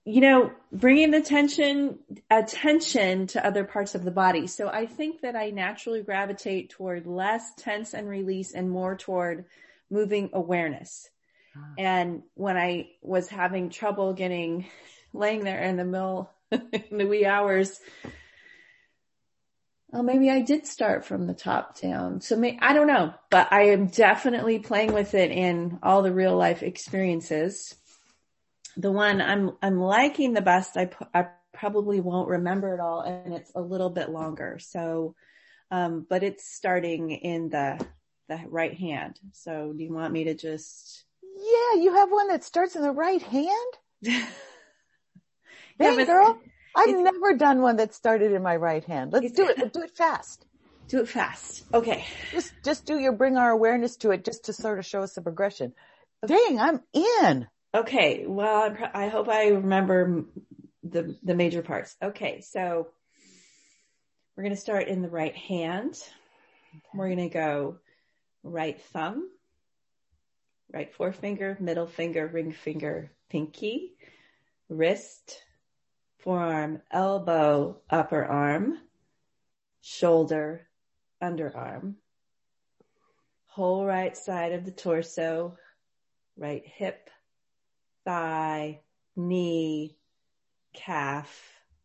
bringing attention to other parts of the body. So I think that I naturally gravitate toward less tense and release and more toward moving awareness. And when I was having trouble laying there in the wee hours, well, maybe I did start from the top down. So I don't know, but I am definitely playing with it in all the real life experiences. The one I'm liking the best, I probably won't remember it all, and it's a little bit longer. So, but it's starting in the right hand. So do you want me to just? Yeah, you have one that starts in the right hand? Yeah, Dang, girl. I've never done one that started in my right hand. Let's do it. But do it fast. Do it fast. Okay. Just bring our awareness to it just to sort of show us the progression. Dang, I'm in. Okay. Well, I hope I remember the major parts. Okay. So we're going to start in the right hand. Okay. We're going to go right thumb, right forefinger, middle finger, ring finger, pinky, wrist, forearm, elbow, upper arm, shoulder, underarm, whole right side of the torso, right hip, thigh, knee, calf,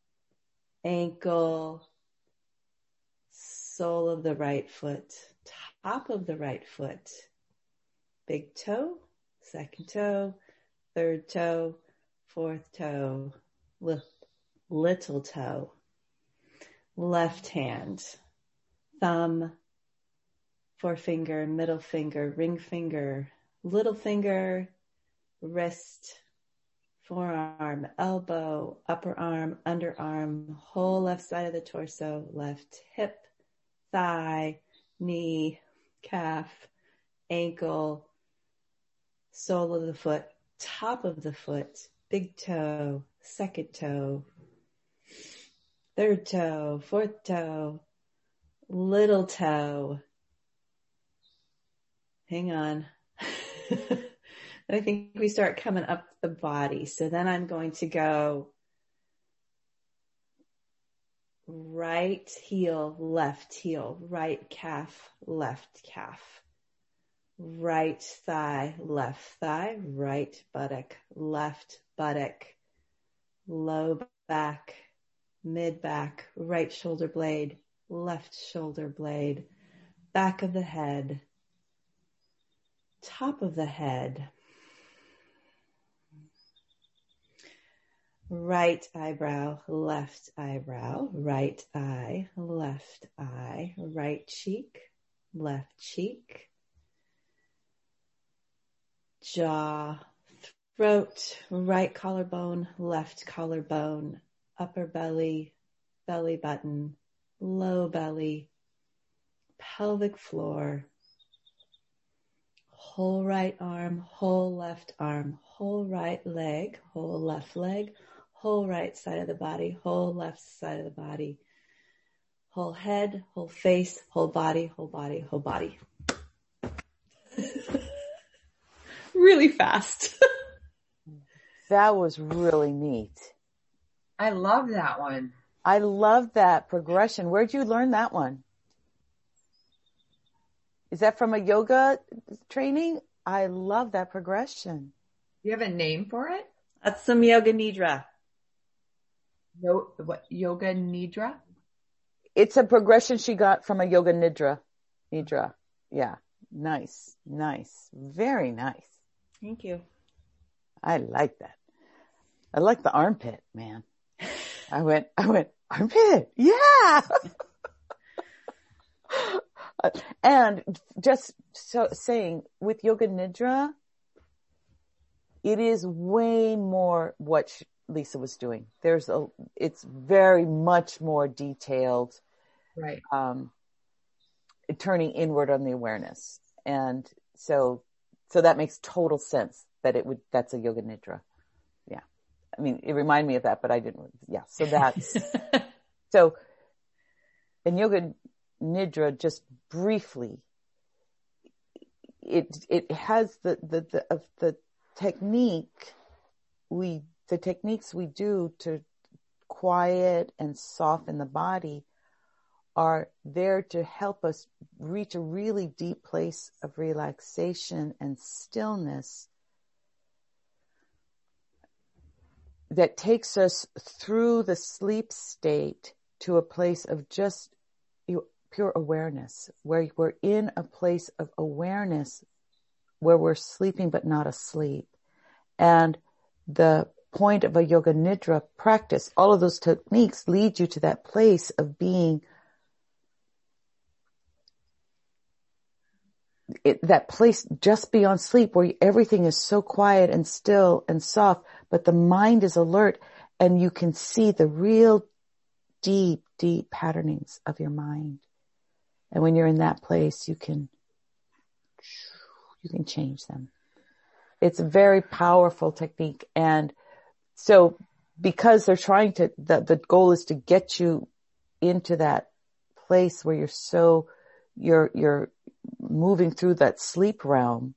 ankle, sole of the right foot, top of the right foot, big toe, second toe, third toe, fourth toe, little toe, left hand, thumb, forefinger, middle finger, ring finger, little finger, wrist, forearm, elbow, upper arm, underarm, whole left side of the torso, left hip, thigh, knee, calf, ankle, sole of the foot, top of the foot, big toe, second toe, third toe, fourth toe, little toe. Hang on. I think we start coming up the body. So then I'm going to go right heel, right calf, left calf, right thigh, left thigh, right buttock, left buttock, low back, mid back, right shoulder blade, left shoulder blade, back of the head, top of the head, right eyebrow, left eyebrow, right eye, left eye, right cheek, left cheek, jaw, throat, right collarbone, left collarbone, upper belly, belly button, low belly, pelvic floor, whole right arm, whole left arm, whole right leg, whole left leg, whole right side of the body, whole left side of the body, whole head, whole face, whole body, whole body, whole body. Really fast. That was really neat. I love that one. I love that progression. Where'd you learn that one? Is that from a yoga training? I love that progression. You have a name for it? That's some yoga nidra. What yoga nidra? It's a progression she got from a yoga nidra. Nidra. Yeah. Nice. Nice. Very nice. Thank you. I like that. I like the armpit, man. I went, armpit. Yeah. And just saying with yoga nidra, it is way more what Lisa was doing. It's very much more detailed, right? Turning inward on the awareness. And so that makes total sense that that's a yoga nidra. Yeah. I mean, it reminded me of that, but I didn't. Yeah. So that's, and yoga nidra, just briefly, it has the technique we the techniques we do to quiet and soften the body are there to help us reach a really deep place of relaxation and stillness that takes us through the sleep state to a place of just pure awareness, where we're in a place of awareness where we're sleeping but not asleep. And the point of a yoga nidra practice, all of those techniques lead you to that place of being that place just beyond sleep where everything is so quiet and still and soft, but the mind is alert and you can see the real deep, deep patternings of your mind. And when you're in that place, you can change them. It's a very powerful technique. And so because they're trying to, the goal is to get you into that place where you're moving through that sleep realm.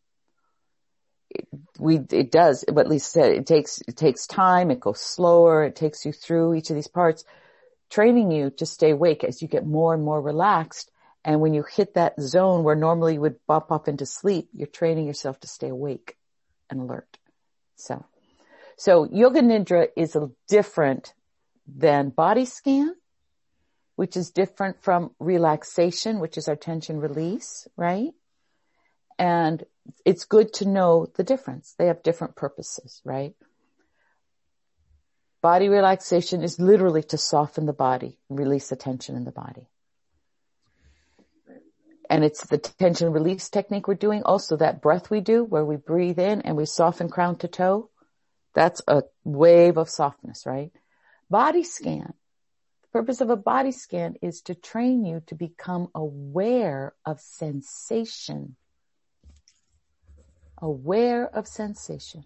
It does, but at least it takes time. It goes slower. It takes you through each of these parts, training you to stay awake as you get more and more relaxed. And when you hit that zone where normally you would bop off into sleep, you're training yourself to stay awake and alert. So Yoga Nidra is different than body scan, which is different from relaxation, which is our tension release, right? And it's good to know the difference. They have different purposes, right? Body relaxation is literally to soften the body, release the tension in the body. And it's the tension release technique we're doing. Also that breath we do where we breathe in and we soften crown to toe. That's a wave of softness, right? Body scan. The purpose of a body scan is to train you to become aware of sensation. Aware of sensation.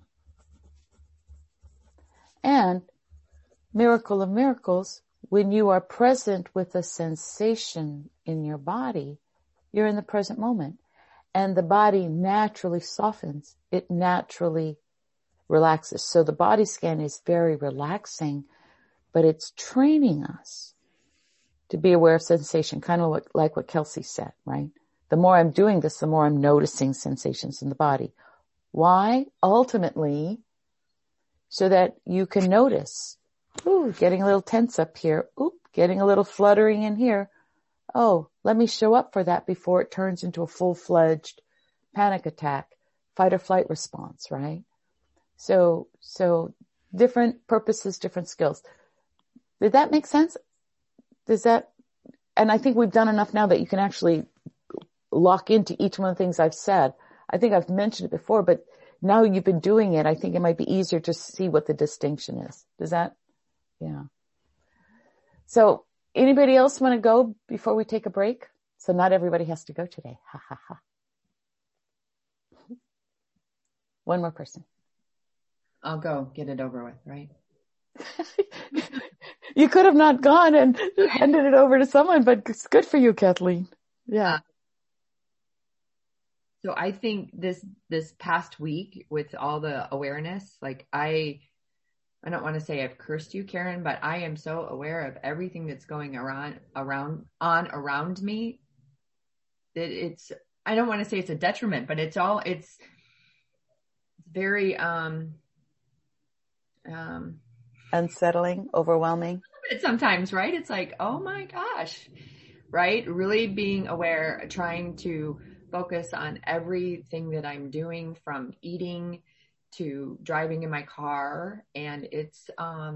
And miracle of miracles, when you are present with a sensation in your body, you're in the present moment. And the body naturally softens. It naturally relaxes. So the body scan is very relaxing, but it's training us to be aware of sensation, kind of like what Kelsey said, right? The more I'm doing this, the more I'm noticing sensations in the body. Why? Ultimately, so that you can notice, getting a little tense up here. Getting a little fluttering in here. Oh, let me show up for that before it turns into a full-fledged panic attack, fight or flight response, right? So different purposes, different skills. Did that make sense? And I think we've done enough now that you can actually lock into each one of the things I've said. I think I've mentioned it before, but now you've been doing it, I think it might be easier to see what the distinction is. Does that? Yeah. So anybody else want to go before we take a break? So not everybody has to go today. Ha ha ha. One more person. I'll go get it over with, right? You could have not gone and handed it over to someone, but it's good for you, Kathleen. Yeah. So I think this past week with all the awareness, like I don't want to say I've cursed you, Karen, but I am so aware of everything that's going around me that I don't want to say it's a detriment, but it's very, unsettling, overwhelming. Sometimes, right? It's like, oh my gosh, right? Really being aware, trying to focus on everything that I'm doing, from eating to driving in my car. And it's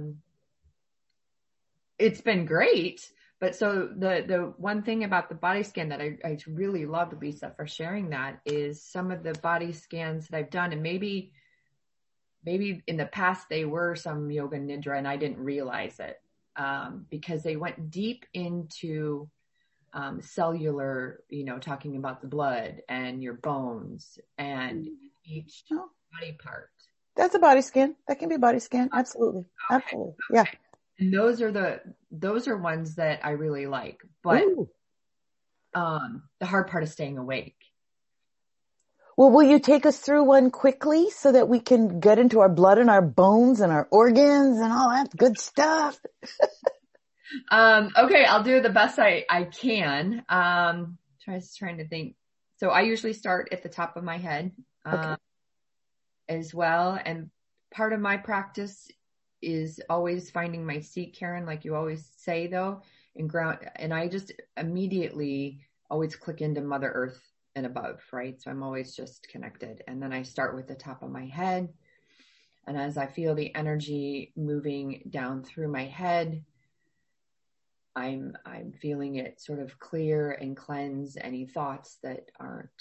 been great. But so the one thing about the body scan that I really loved, Lisa, for sharing that, is some of the body scans that I've done, and maybe in the past they were some yoga nidra and I didn't realize it, because they went deep into cellular, talking about the blood and your bones and each body part. That's a body scan. That can be a body scan. Absolutely. Okay. Absolutely. Yeah. And those are ones that I really like, but the hard part is staying awake. Well, will you take us through one quickly so that we can get into our blood and our bones and our organs and all that good stuff? Okay, I'll do the best I can. Trying to think. So I usually start at the top of my head, Okay. as well. And part of my practice is always finding my seat, Karen, like you always say though, and ground. And I just immediately always click into Mother Earth and above, right? So I'm always just connected. And then I start with the top of my head. And as I feel the energy moving down through my head, I'm feeling it sort of clear and cleanse any thoughts that aren't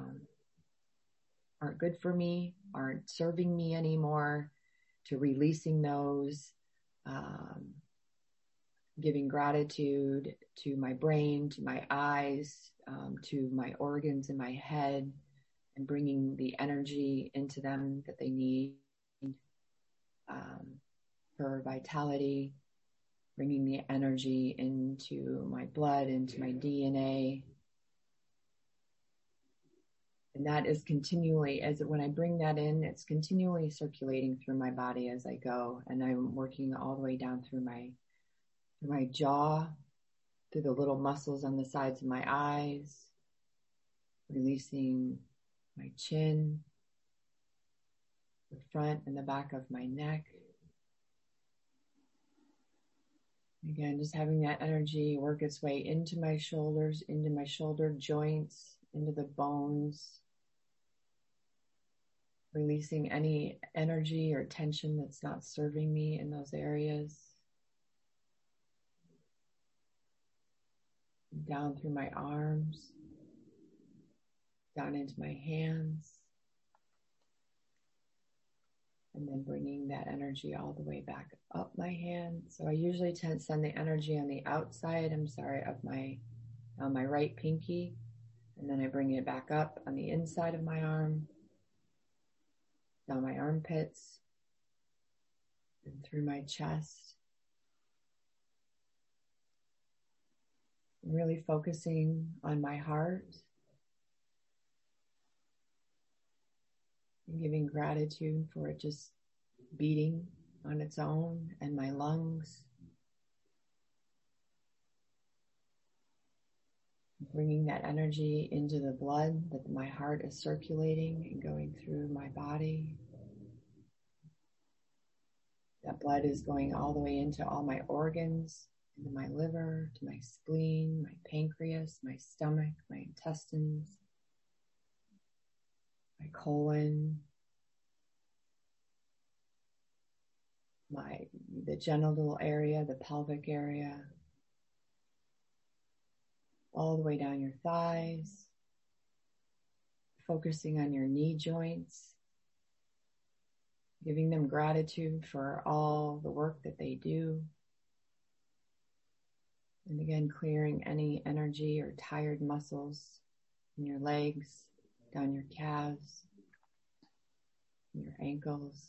good for me, aren't serving me anymore, to releasing those, giving gratitude to my brain, to my eyes, to my organs in my head, and bringing the energy into them that they need for vitality, bringing the energy into my blood, into my DNA. And that is continually, when I bring that in, it's continually circulating through my body as I go. And I'm working all the way down through my jaw, through the little muscles on the sides of my eyes, releasing my chin, the front and the back of my neck. Again, just having that energy work its way into my shoulders, into my shoulder joints, into the bones, releasing any energy or tension that's not serving me in those areas. Down through my arms, down into my hands, and then bringing that energy all the way back up my hand. So I usually tend to send the energy on the outside, of my right pinky, and then I bring it back up on the inside of my arm, down my armpits, and through my chest. Really focusing on my heart and giving gratitude for it just beating on its own, and my lungs. Bringing that energy into the blood that my heart is circulating and going through my body. That blood is going all the way into all my organs, into my liver, to my spleen, my pancreas, my stomach, my intestines, my colon, the genital area, the pelvic area, all the way down your thighs, focusing on your knee joints, giving them gratitude for all the work that they do. And again, clearing any energy or tired muscles in your legs, down your calves, your ankles,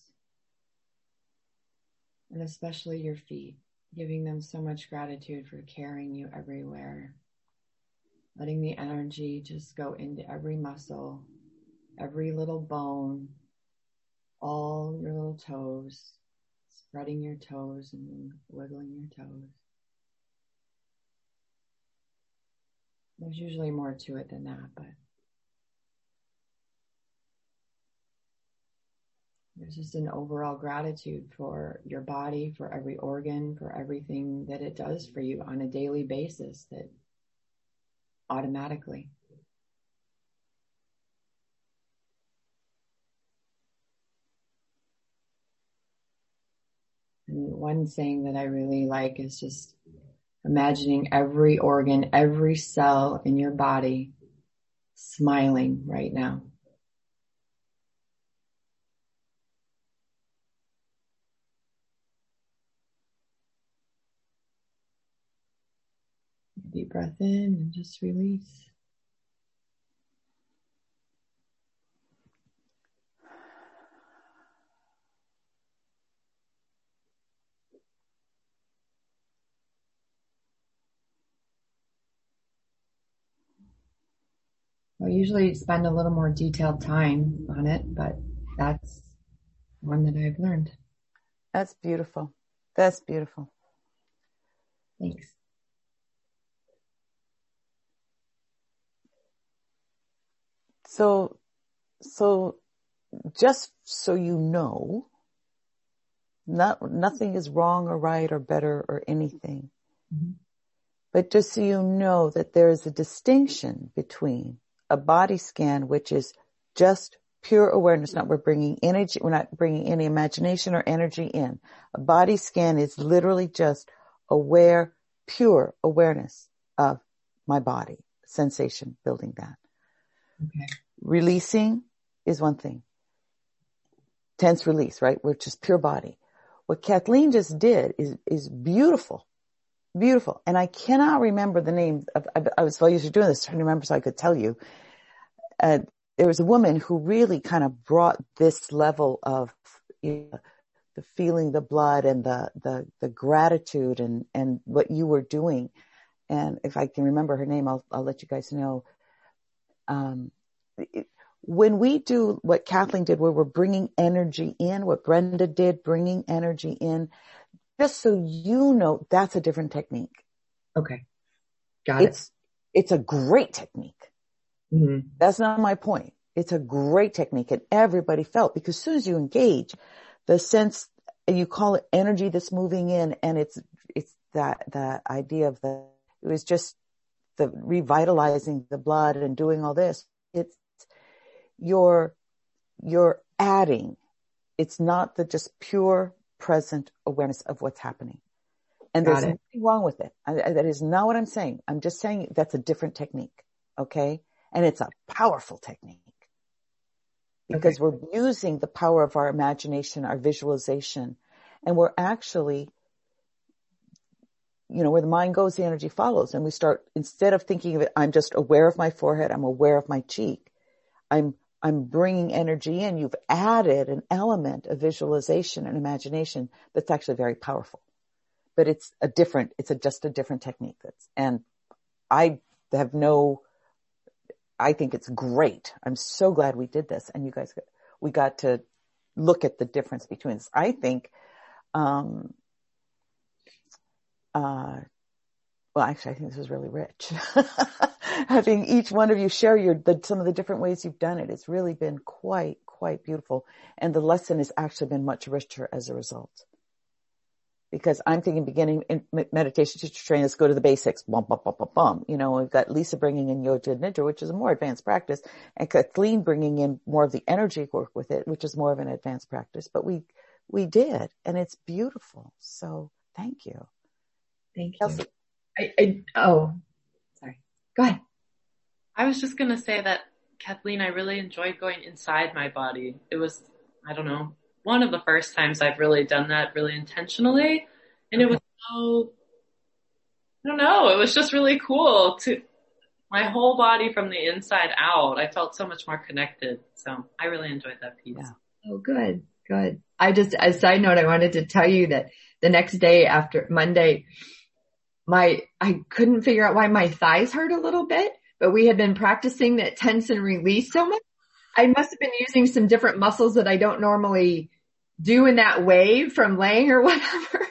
and especially your feet, giving them so much gratitude for carrying you everywhere. Letting the energy just go into every muscle, every little bone, all your little toes, spreading your toes and wiggling your toes. There's usually more to it than that, but there's just an overall gratitude for your body, for every organ, for everything that it does for you on a daily basis, that automatically. And one saying that I really like is just imagining every organ, every cell in your body smiling right now. Deep breath in and just release. We usually spend a little more detailed time on it, but that's one that I've learned. That's beautiful. That's beautiful. Thanks. So just so you know, nothing is wrong or right or better or anything. Mm-hmm. But just so you know that there is a distinction between a body scan, which is just pure awareness. We're not bringing any imagination or energy in. A body scan is literally just pure awareness of my body, sensation, building that. Okay. Releasing is one thing. Tense release, right? Which is pure body. What Kathleen just did is beautiful. Beautiful. And I cannot remember the name of, I was so used to doing this, trying to remember so I could tell you. There was a woman who really kind of brought this level of, the feeling the blood and the gratitude and what you were doing. And if I can remember her name, I'll let you guys know. When we do what Kathleen did, where we're bringing energy in, what Brenda did, bringing energy in, just so you know, that's a different technique. Okay. Got it. It's a great technique. Mm-hmm. That's not my point. It's a great technique, and everybody felt, because as soon as you engage the sense, and you call it energy that's moving in, and it's that idea of it was just the revitalizing the blood and doing all this. It's you're adding. It's not the just pure present awareness of what's happening. And there's nothing wrong with it. That is not what I'm saying. I'm just saying that's a different technique. Okay. And it's a powerful technique because we're using the power of our imagination, our visualization, and we're actually, where the mind goes, the energy follows. And we start, instead of thinking of it, I'm just aware of my forehead. I'm aware of my cheek. I'm bringing energy in. You've added an element of visualization and imagination that's actually very powerful, but it's just a different technique. And I think it's great. I'm so glad we did this, and we got to look at the difference between this. I think, I think this was really rich. Having each one of you share some of the different ways you've done it. It's really been quite beautiful. And the lesson has actually been much richer as a result. Because I'm thinking beginning in meditation teacher training, let's go to the basics. Bum, bum, bum, bum, bum. We've got Lisa bringing in Yoga Nidra, which is a more advanced practice, and Kathleen bringing in more of the energy work with it, which is more of an advanced practice. But we did, and it's beautiful. So thank you. Thank you. Kelsey. Sorry. Go ahead. I was just going to say that, Kathleen, I really enjoyed going inside my body. It was, I don't know, one of the first times I've really done that really intentionally. And it was it was just really cool to my whole body from the inside out. I felt so much more connected. So I really enjoyed that piece. Yeah. Oh, good. I just, as a side note, I wanted to tell you that the next day after Monday, I couldn't figure out why my thighs hurt a little bit, but we had been practicing that tense and release so much. I must have been using some different muscles that I don't normally do in that way from laying or whatever.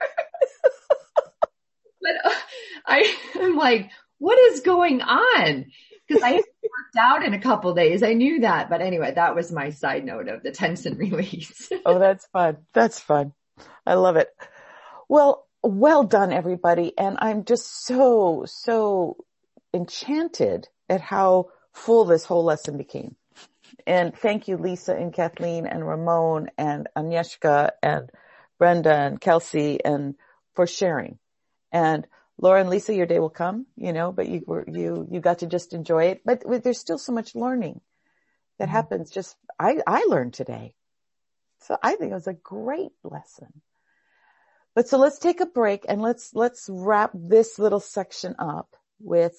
But I am like, what is going on? Because I haven't worked out in a couple of days. I knew that. But anyway, that was my side note of the tense and release. Oh, that's fun. That's fun. I love it. Well done, everybody. And I'm just so enchanted at how full this whole lesson became. And thank you, Lisa and Kathleen and Ramon and Agnieszka and Brenda and Kelsey and for sharing. And Laura and Lisa, your day will come, but you got to just enjoy it. But there's still so much learning that happens. Just, I learned today. So I think it was a great lesson. But so let's take a break and let's wrap this little section up with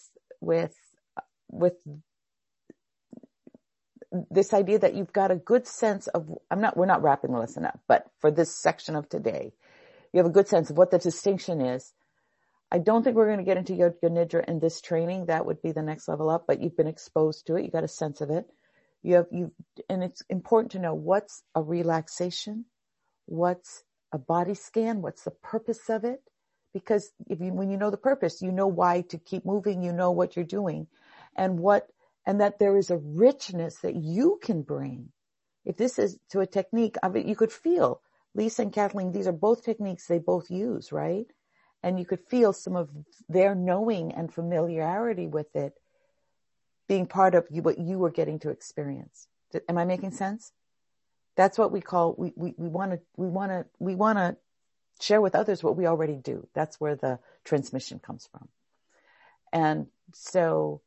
this idea that you've got a good sense of, we're not wrapping the lesson up, but for this section of today, you have a good sense of what the distinction is I don't think we're going to get into Yoga Nidra in this training. That would be the next level up, but you've been exposed to it. You got a sense of it. And it's important to know what's a relaxation, what's a body scan, what's the purpose of it. Because when you know the purpose, you know why to keep moving, you know what you're doing, and that there is a richness that you can bring. If this is to a technique, I mean, you could feel Lisa and Kathleen, these are both techniques they both use, right? And you could feel some of their knowing and familiarity with it being part of what you were getting to experience. Am I making sense? That's what we call, we want to share with others what we already do. That's where the transmission comes from. And so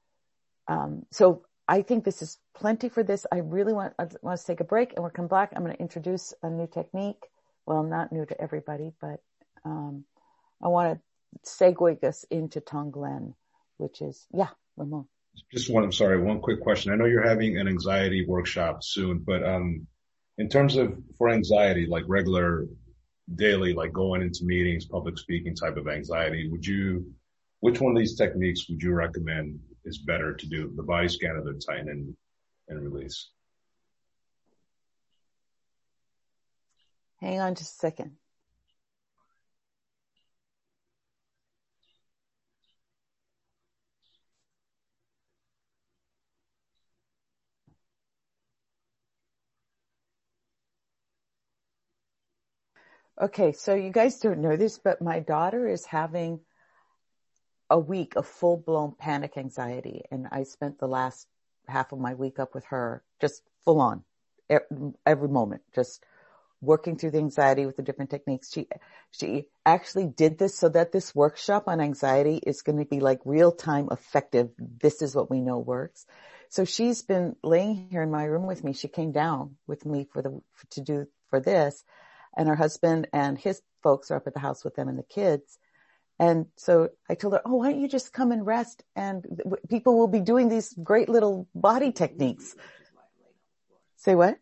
I think this is plenty for this. I want to take a break, and we'll come back. I'm going to introduce a new technique. Well, not new to everybody, but, I want to segue us into Tonglen, which is, Ramon. One quick question. I know you're having an anxiety workshop soon, but, in terms of for anxiety, like regular daily, like going into meetings, public speaking type of anxiety, which one of these techniques would you recommend is better to do? The body scan or the tighten and release? Hang on just a second. Okay, so you guys don't know this, but my daughter is having a week of full-blown panic anxiety, and I spent the last half of my week up with her, just full on, every moment, just working through the anxiety with the different techniques. She actually did this so that this workshop on anxiety is going to be like real-time effective. This is what we know works. So she's been laying here in my room with me. She came down with me for this. And her husband and his folks are up at the house with them and the kids. And so I told her, why don't you just come and rest? And people will be doing these great little body techniques. Say what?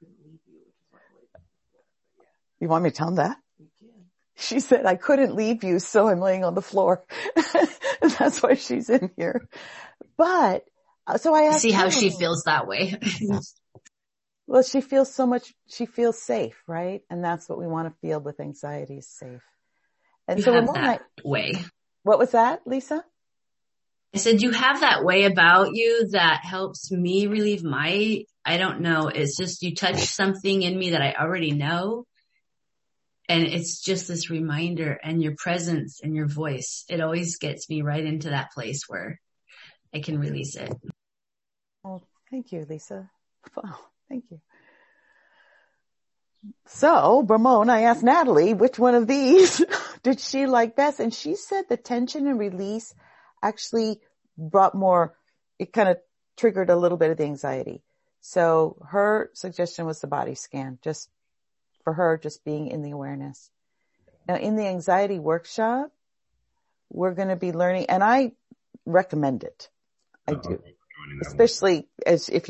You want me to tell them that? She said, I couldn't leave you, so I'm laying on the floor. That's why she's in here. But, so I asked see how she feels that way. Well, she feels safe, right? And that's what we want to feel with anxiety, is safe. And you so have that way. What was that, Lisa? I said, you have that way about you that helps me relieve I don't know. It's just you touch something in me that I already know. And it's just this reminder, and your presence and your voice. It always gets me right into that place where I can release it. Oh, thank you, Lisa. Wow. Thank you. So, Ramon, I asked Natalie which one of these did she like best, and she said the tension and release actually brought more, it kind of triggered a little bit of the anxiety. So her suggestion was the body scan, just for her, just being in the awareness. Now, in the anxiety workshop, we're going to be learning, and I recommend it. I do. Especially it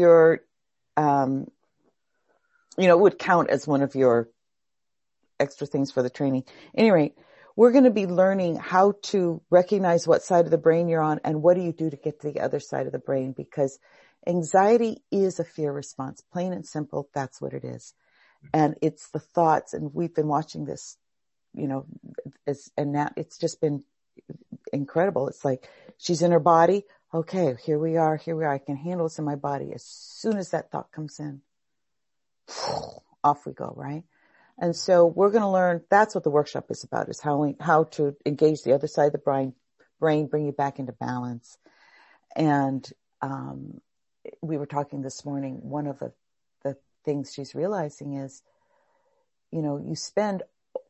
would count as one of your extra things for the training. Anyway, we're going to be learning how to recognize what side of the brain you're on and what do you do to get to the other side of the brain, because anxiety is a fear response. Plain and simple, that's what it is. And it's the thoughts, and we've been watching this, and now it's just been incredible. It's like she's in her body. Okay, here we are. I can handle this in my body. As soon as that thought comes in, off we go, right? And so we're going to learn, that's what the workshop is about, is how to engage the other side of the brain, bring you back into balance. And, we were talking this morning, one of the things she's realizing is, you spend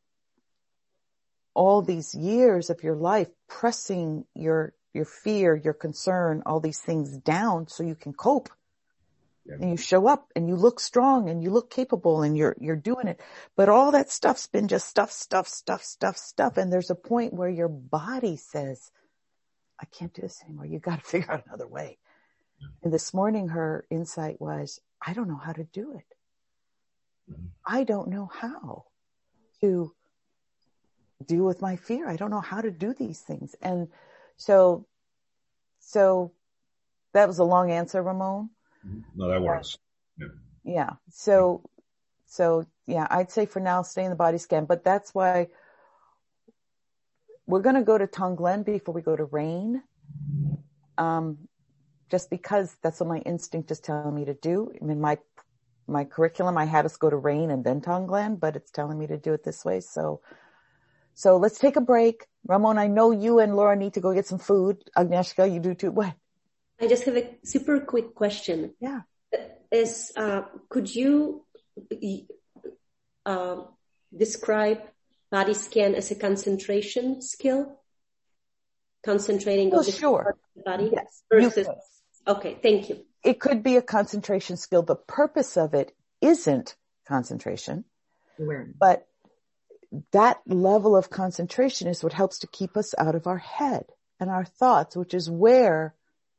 all these years of your life pressing your fear, your concern, all these things down so you can cope. Yeah. And you show up and you look strong and you look capable and you're doing it. But all that stuff's been just stuff. And there's a point where your body says, I can't do this anymore. You got to figure out another way. Yeah. And this morning, her insight was, I don't know how to do it. Mm-hmm. I don't know how to deal with my fear. I don't know how to do these things. And so that was a long answer, Ramon. No, that works. Yeah. So yeah, I'd say for now, stay in the body scan, but that's why we're going to go to Tonglen before we go to rain. Just because that's what my instinct is telling me to do. I mean, my curriculum, I had us go to rain and then Tonglen, but it's telling me to do it this way. So let's take a break. Ramon, I know you and Laura need to go get some food. Agnieszka, you do too. What? I just have a super quick question. Yeah. Could you describe body scan as a concentration skill? Concentrating on the body? Yes. Versus, okay, thank you. It could be a concentration skill. The purpose of it isn't concentration, but that level of concentration is what helps to keep us out of our head and our thoughts, which is where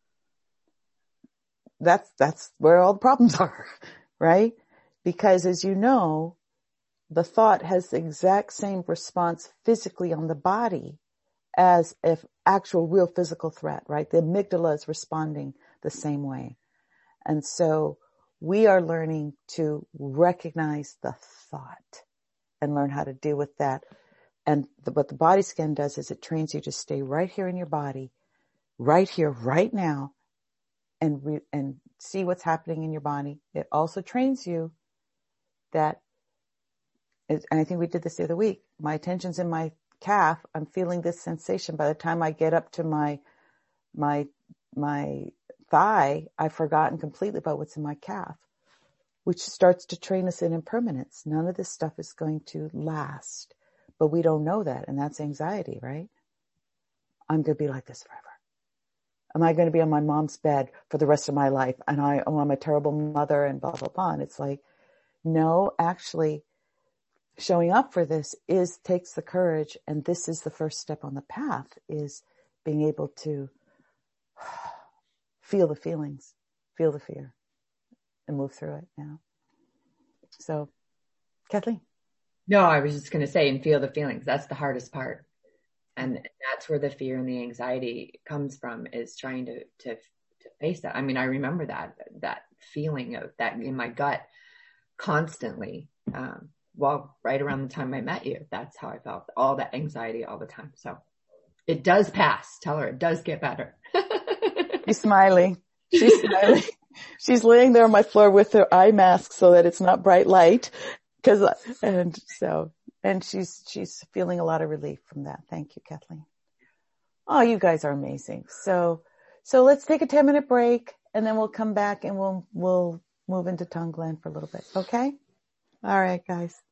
that's where all the problems are, right? Because as you know, the thought has the exact same response physically on the body as if actual real physical threat, right? The amygdala is responding the same way. And so we are learning to recognize the thought and learn how to deal with that. And what the body scan does is it trains you to stay right here in your body, right here, right now, and see what's happening in your body. It also trains you that, and I think we did this the other week, my attention's in my calf. I'm feeling this sensation. By the time I get up to my thigh, I've forgotten completely about what's in my calf, which starts to train us in impermanence. None of this stuff is going to last, but we don't know that. And that's anxiety, right? I'm going to be like this forever. Am I going to be on my mom's bed for the rest of my life? And I'm a terrible mother and blah, blah, blah. And it's like, no, actually showing up for this takes the courage. And this is the first step on the path, is being able to feel the feelings, feel the fear, and move through it now. So, Kathleen? No, I was just going to say, and feel the feelings. That's the hardest part. And that's where the fear and the anxiety comes from, is trying to face that. I mean, I remember that feeling of that in my gut constantly. Right around the time I met you, that's how I felt, all that anxiety all the time. So it does pass. Tell her it does get better. She's smiling. She's smiling. She's laying there on my floor with her eye mask so that it's not bright light. And she's feeling a lot of relief from that. Thank you, Kathleen. Oh, you guys are amazing. So let's take a 10-minute break and then we'll come back and we'll move into Tonglen for a little bit. Okay? All right, guys.